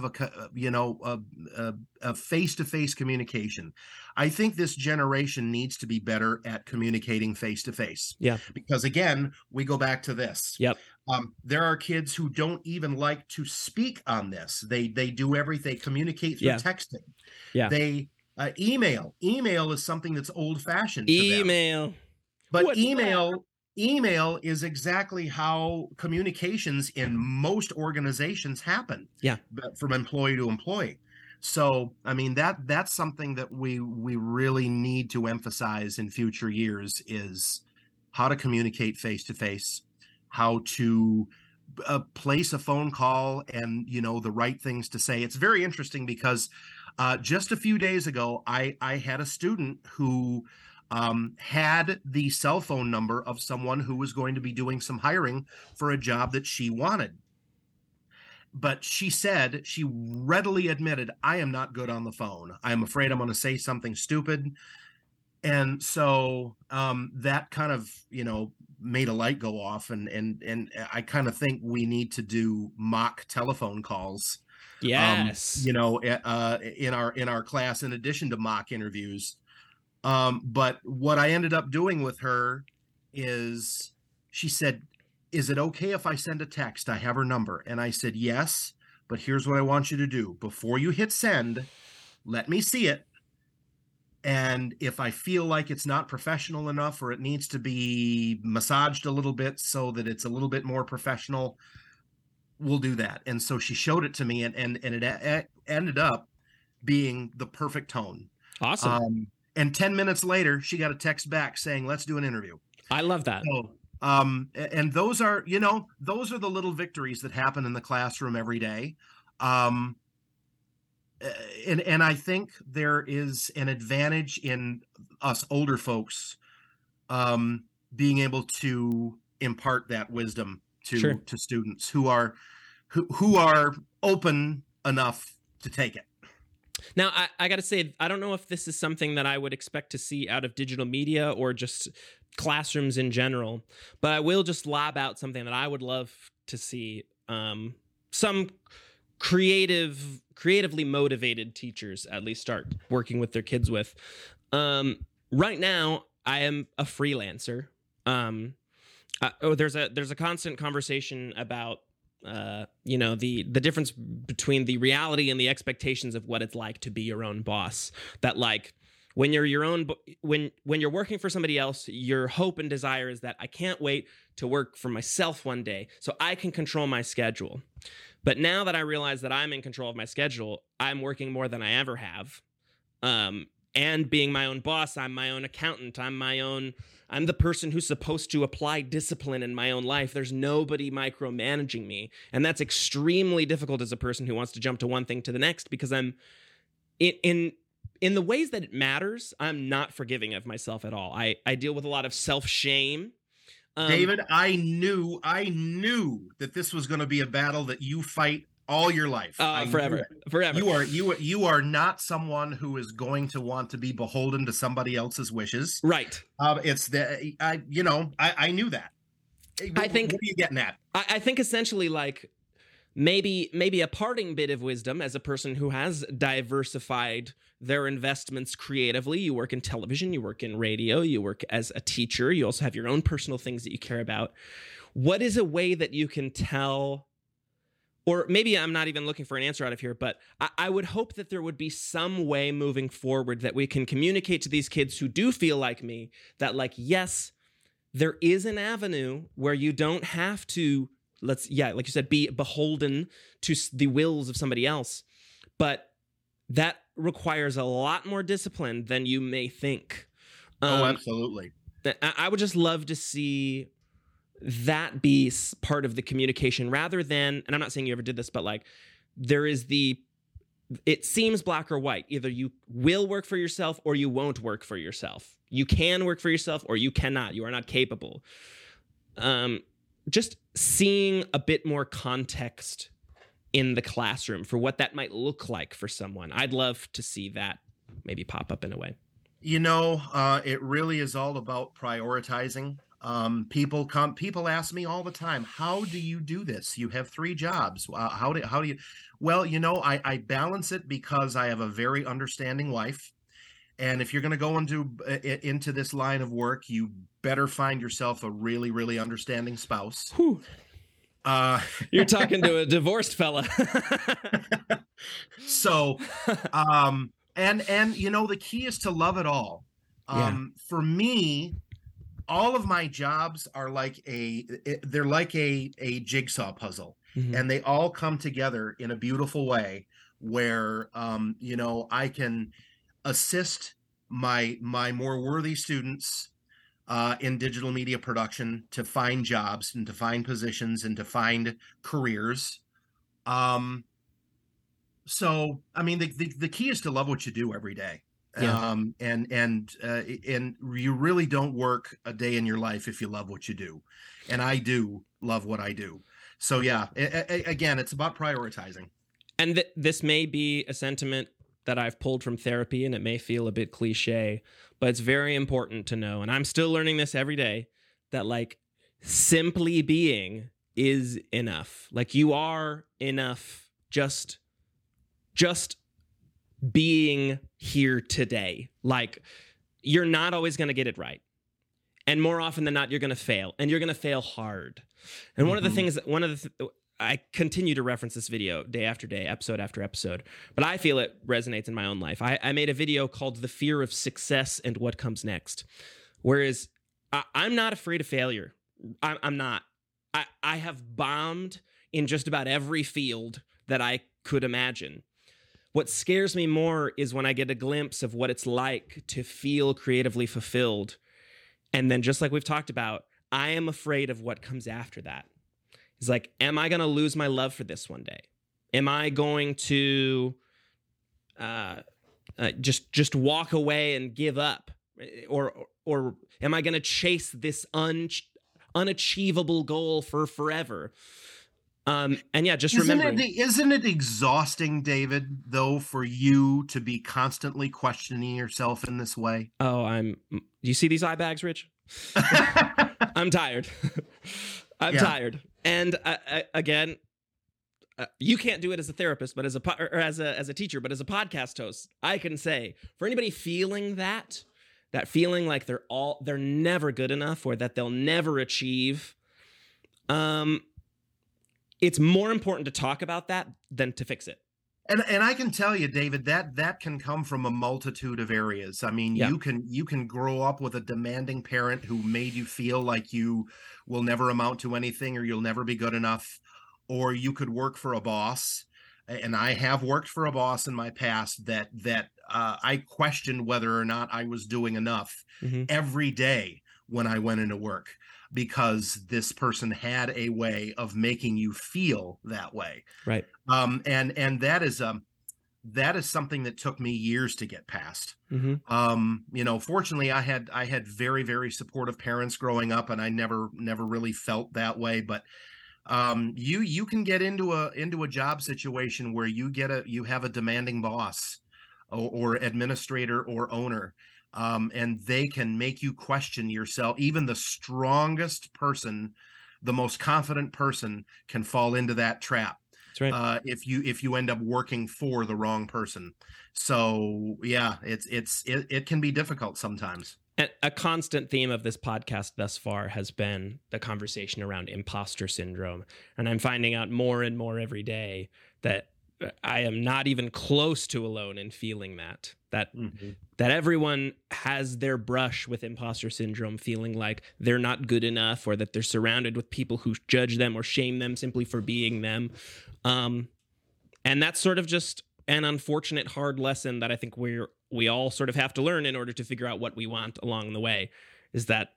S2: a face-to-face communication. I think this generation needs to be better at communicating face-to-face.
S1: Yeah.
S2: Because again, we go back to this.
S1: Yep.
S2: There are kids who don't even like to speak on this. They do everything. They communicate through texting.
S1: Yeah.
S2: They email. Email is something that's old-fashioned.
S1: Email.
S2: But email is exactly how communications in most organizations happen.
S1: Yeah.
S2: From employee to employee. So, I mean, that's something that we really need to emphasize in future years, is how to communicate face to face, how to place a phone call, and, the right things to say. It's very interesting because just a few days ago, I had a student who had the cell phone number of someone who was going to be doing some hiring for a job that she wanted. But she readily admitted, I am not good on the phone. I am afraid I'm going to say something stupid. And so that kind of, made a light go off. And I kind of think we need to do mock telephone calls.
S1: Yes.
S2: In our class, in addition to mock interviews. But what I ended up doing with her is, she said, is it okay if I send a text? I have her number. And I said, yes, but here's what I want you to do. Before you hit send, let me see it. And if I feel like it's not professional enough, or it needs to be massaged a little bit so that it's a little bit more professional, we'll do that. And so she showed it to me, and it ended up being the perfect tone.
S1: Awesome.
S2: And 10 minutes later, she got a text back saying, let's do an interview.
S1: I love that.
S2: So, and those are the little victories that happen in the classroom every day. And I think there is an advantage in us older folks being able to impart that wisdom to students who are open enough to take it.
S1: Now, I got to say, I don't know if this is something that I would expect to see out of digital media or just classrooms in general, but I will just lob out something that I would love to see some creatively motivated teachers at least start working with their kids with. Right now, I am a freelancer. There's a constant conversation about the difference between the reality and the expectations of what it's like to be your own boss. That, like, when you're your own, when you're working for somebody else, your hope and desire is that I can't wait to work for myself one day so I can control my schedule. But now that I realize that I'm in control of my schedule, I'm working more than I ever have. And being my own boss, I'm my own accountant. I'm the person who's supposed to apply discipline in my own life. There's nobody micromanaging me. And that's extremely difficult as a person who wants to jump to one thing to the next, because I'm in the ways that it matters, I'm not forgiving of myself at all. I deal with a lot of self-shame.
S2: David, I knew that this was going to be a battle that you fight all your life.
S1: Forever.
S2: You are not someone who is going to want to be beholden to somebody else's wishes.
S1: Right.
S2: It's that I knew that.
S1: I think,
S2: what are you getting at?
S1: I think essentially, like, maybe a parting bit of wisdom as a person who has diversified their investments creatively. You work in television, you work in radio, you work as a teacher, you also have your own personal things that you care about. What is a way that you can tell, or maybe I'm not even looking for an answer out of here, but I would hope that there would be some way moving forward that we can communicate to these kids who do feel like me that, like, yes, there is an avenue where you don't have to, like you said, be beholden to the wills of somebody else, but that requires a lot more discipline than you may think.
S2: Absolutely.
S1: I would just love to see that be part of the communication, rather than, and I'm not saying you ever did this, but like, it seems black or white. Either you will work for yourself or you won't work for yourself. You can work for yourself or you cannot. You are not capable. Just seeing a bit more context in the classroom for what that might look like for someone. I'd love to see that maybe pop up in a way.
S2: It really is all about prioritizing. People ask me all the time, how do you do this? You have 3 jobs. How do you, well, I balance it because I have a very understanding wife. And if you're going to go into this line of work, you better find yourself a really, really understanding spouse.
S1: Whew. You're talking to a divorced fella.
S2: So, and the key is to love it all. For me, all of my jobs are like they're like a jigsaw puzzle, and they all come together in a beautiful way where, I can assist my more worthy students in digital media production to find jobs and to find positions and to find careers. So, I mean, the key is to love what you do every day.
S1: Yeah.
S2: And you really don't work a day in your life if you love what you do. And I do love what I do. So yeah, again, it's about prioritizing.
S1: And this may be a sentiment that I've pulled from therapy, and it may feel a bit cliche, but it's very important to know, and I'm still learning this every day, that like simply being is enough. Like you are enough just being here today. Like you're not always going to get it right. And more often than not, you're going to fail, and you're going to fail hard. And one of the things I continue to reference this video day after day, episode after episode, but I feel it resonates in my own life. I made a video called The Fear of Success and What Comes Next. Whereas I'm not afraid of failure. I'm not. I have bombed in just about every field that I could imagine. What scares me more is when I get a glimpse of what it's like to feel creatively fulfilled. And then just like we've talked about, I am afraid of what comes after that. It's like, am I going to lose my love for this one day? Am I going to just walk away and give up? Or am I going to chase this unachievable goal for forever? And yeah, just remembering.
S2: Isn't it exhausting, David, though, for you to be constantly questioning yourself in this way?
S1: Oh, do you see these eye bags, Rich? I'm tired. I'm tired. And again, you can't do it as a therapist, but as a teacher, but as a podcast host, I can say for anybody feeling that feeling like they're never good enough or that they'll never achieve, it's more important to talk about that than to fix it.
S2: And I can tell you, David, that can come from a multitude of areas. I mean, you can grow up with a demanding parent who made you feel like you will never amount to anything or you'll never be good enough, or you could work for a boss. And I have worked for a boss in my past that I questioned whether or not I was doing enough every day when I went into work, because this person had a way of making you feel that way.
S1: Right.
S2: And that is something that took me years to get past. Fortunately I had very, very supportive parents growing up, and I never really felt that way. But you can get into a job situation where you have a demanding boss or administrator or owner. And they can make you question yourself. Even the strongest person, the most confident person, can fall into that trap.
S1: That's right.
S2: If you end up working for the wrong person. So yeah, it can be difficult sometimes.
S1: And a constant theme of this podcast thus far has been the conversation around imposter syndrome. And I'm finding out more and more every day that I am not even close to alone in feeling that everyone has their brush with imposter syndrome, feeling like they're not good enough or that they're surrounded with people who judge them or shame them simply for being them. And that's sort of just an unfortunate, hard lesson that I think we all sort of have to learn in order to figure out what we want along the way, is that,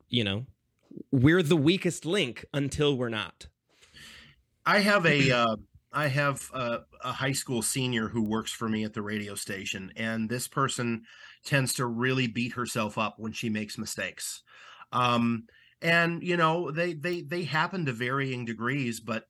S1: we're the weakest link until we're not.
S2: I have a high school senior who works for me at the radio station, and this person tends to really beat herself up when she makes mistakes. And they happen to varying degrees, but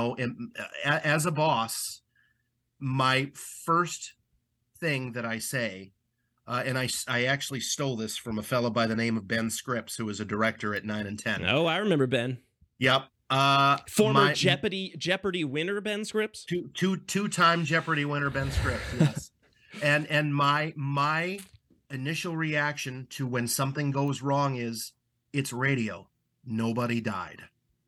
S2: as a boss, my first thing that I say and I actually stole this from a fellow by the name of Ben Scripps, who was a director at 9 and 10.
S1: Oh, I remember Ben.
S2: Yep.
S1: Former Jeopardy winner Ben Scripps.
S2: Two-time Jeopardy winner Ben Scripps. Yes. and my initial reaction to when something goes wrong is, it's radio. Nobody died.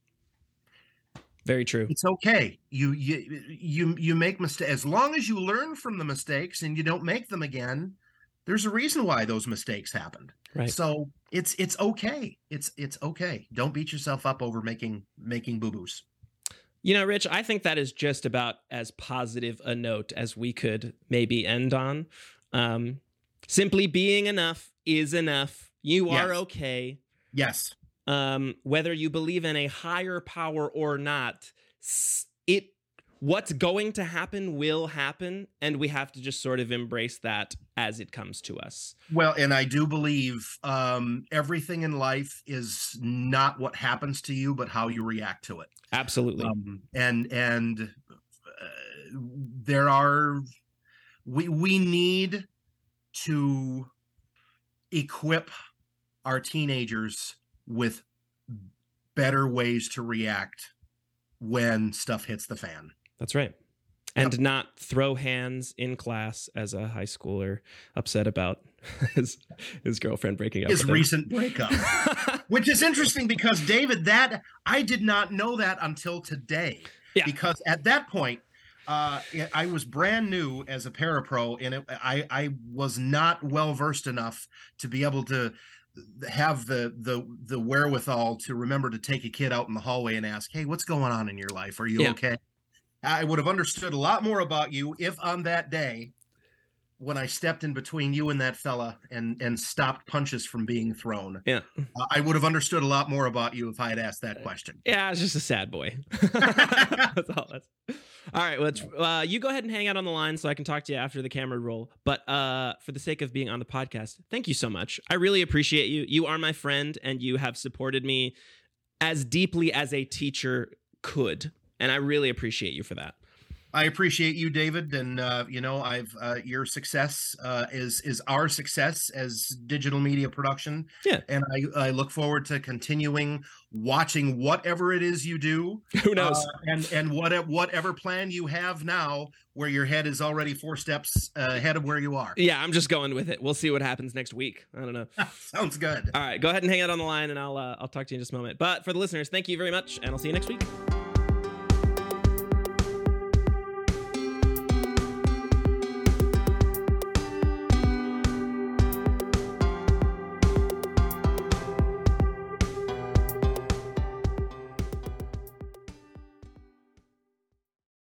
S1: Very true.
S2: It's okay. You make mistakes. As long as you learn from the mistakes and you don't make them again, there's a reason why those mistakes happened.
S1: Right.
S2: So it's okay. It's okay. Don't beat yourself up over making boo-boos.
S1: You know, Rich, I think that is just about as positive a note as we could maybe end on. Simply being enough is enough. You are okay.
S2: Yes.
S1: Whether you believe in a higher power or not, what's going to happen will happen, and we have to just sort of embrace that as it comes to us.
S2: Well, and I do believe everything in life is not what happens to you, but how you react to it.
S1: Absolutely.
S2: There are we need to equip our teenagers with better ways to react when stuff hits the fan.
S1: That's right. And not throw hands in class as a high schooler upset about his girlfriend breaking up.
S2: His recent breakup. Which is interesting because, David, that I did not know that until today. Yeah. Because at that point, I was brand new as a parapro, and I was not well versed enough to be able to have the wherewithal to remember to take a kid out in the hallway and ask, "Hey, what's going on in your life? Are you okay?" I would have understood a lot more about you if on that day, when I stepped in between you and that fella and stopped punches from being thrown. Yeah, I would have understood a lot more about you if I had asked that question.
S1: Yeah, I was just a sad boy. That's all. All right, well, you go ahead and hang out on the line so I can talk to you after the camera roll. But for the sake of being on the podcast, thank you so much. I really appreciate you. You are my friend, and you have supported me as deeply as a teacher could. And I really appreciate you for that.
S2: I appreciate you, David, and your success is our success as digital media production. Yeah, and I look forward to continuing watching whatever it is you do.
S1: Who knows?
S2: And whatever plan you have now, where your head is already 4 steps ahead of where you are.
S1: Yeah, I'm just going with it. We'll see what happens next week. I don't know.
S2: Sounds good.
S1: All right, go ahead and hang out on the line, and I'll talk to you in just a moment. But for the listeners, thank you very much, and I'll see you next week.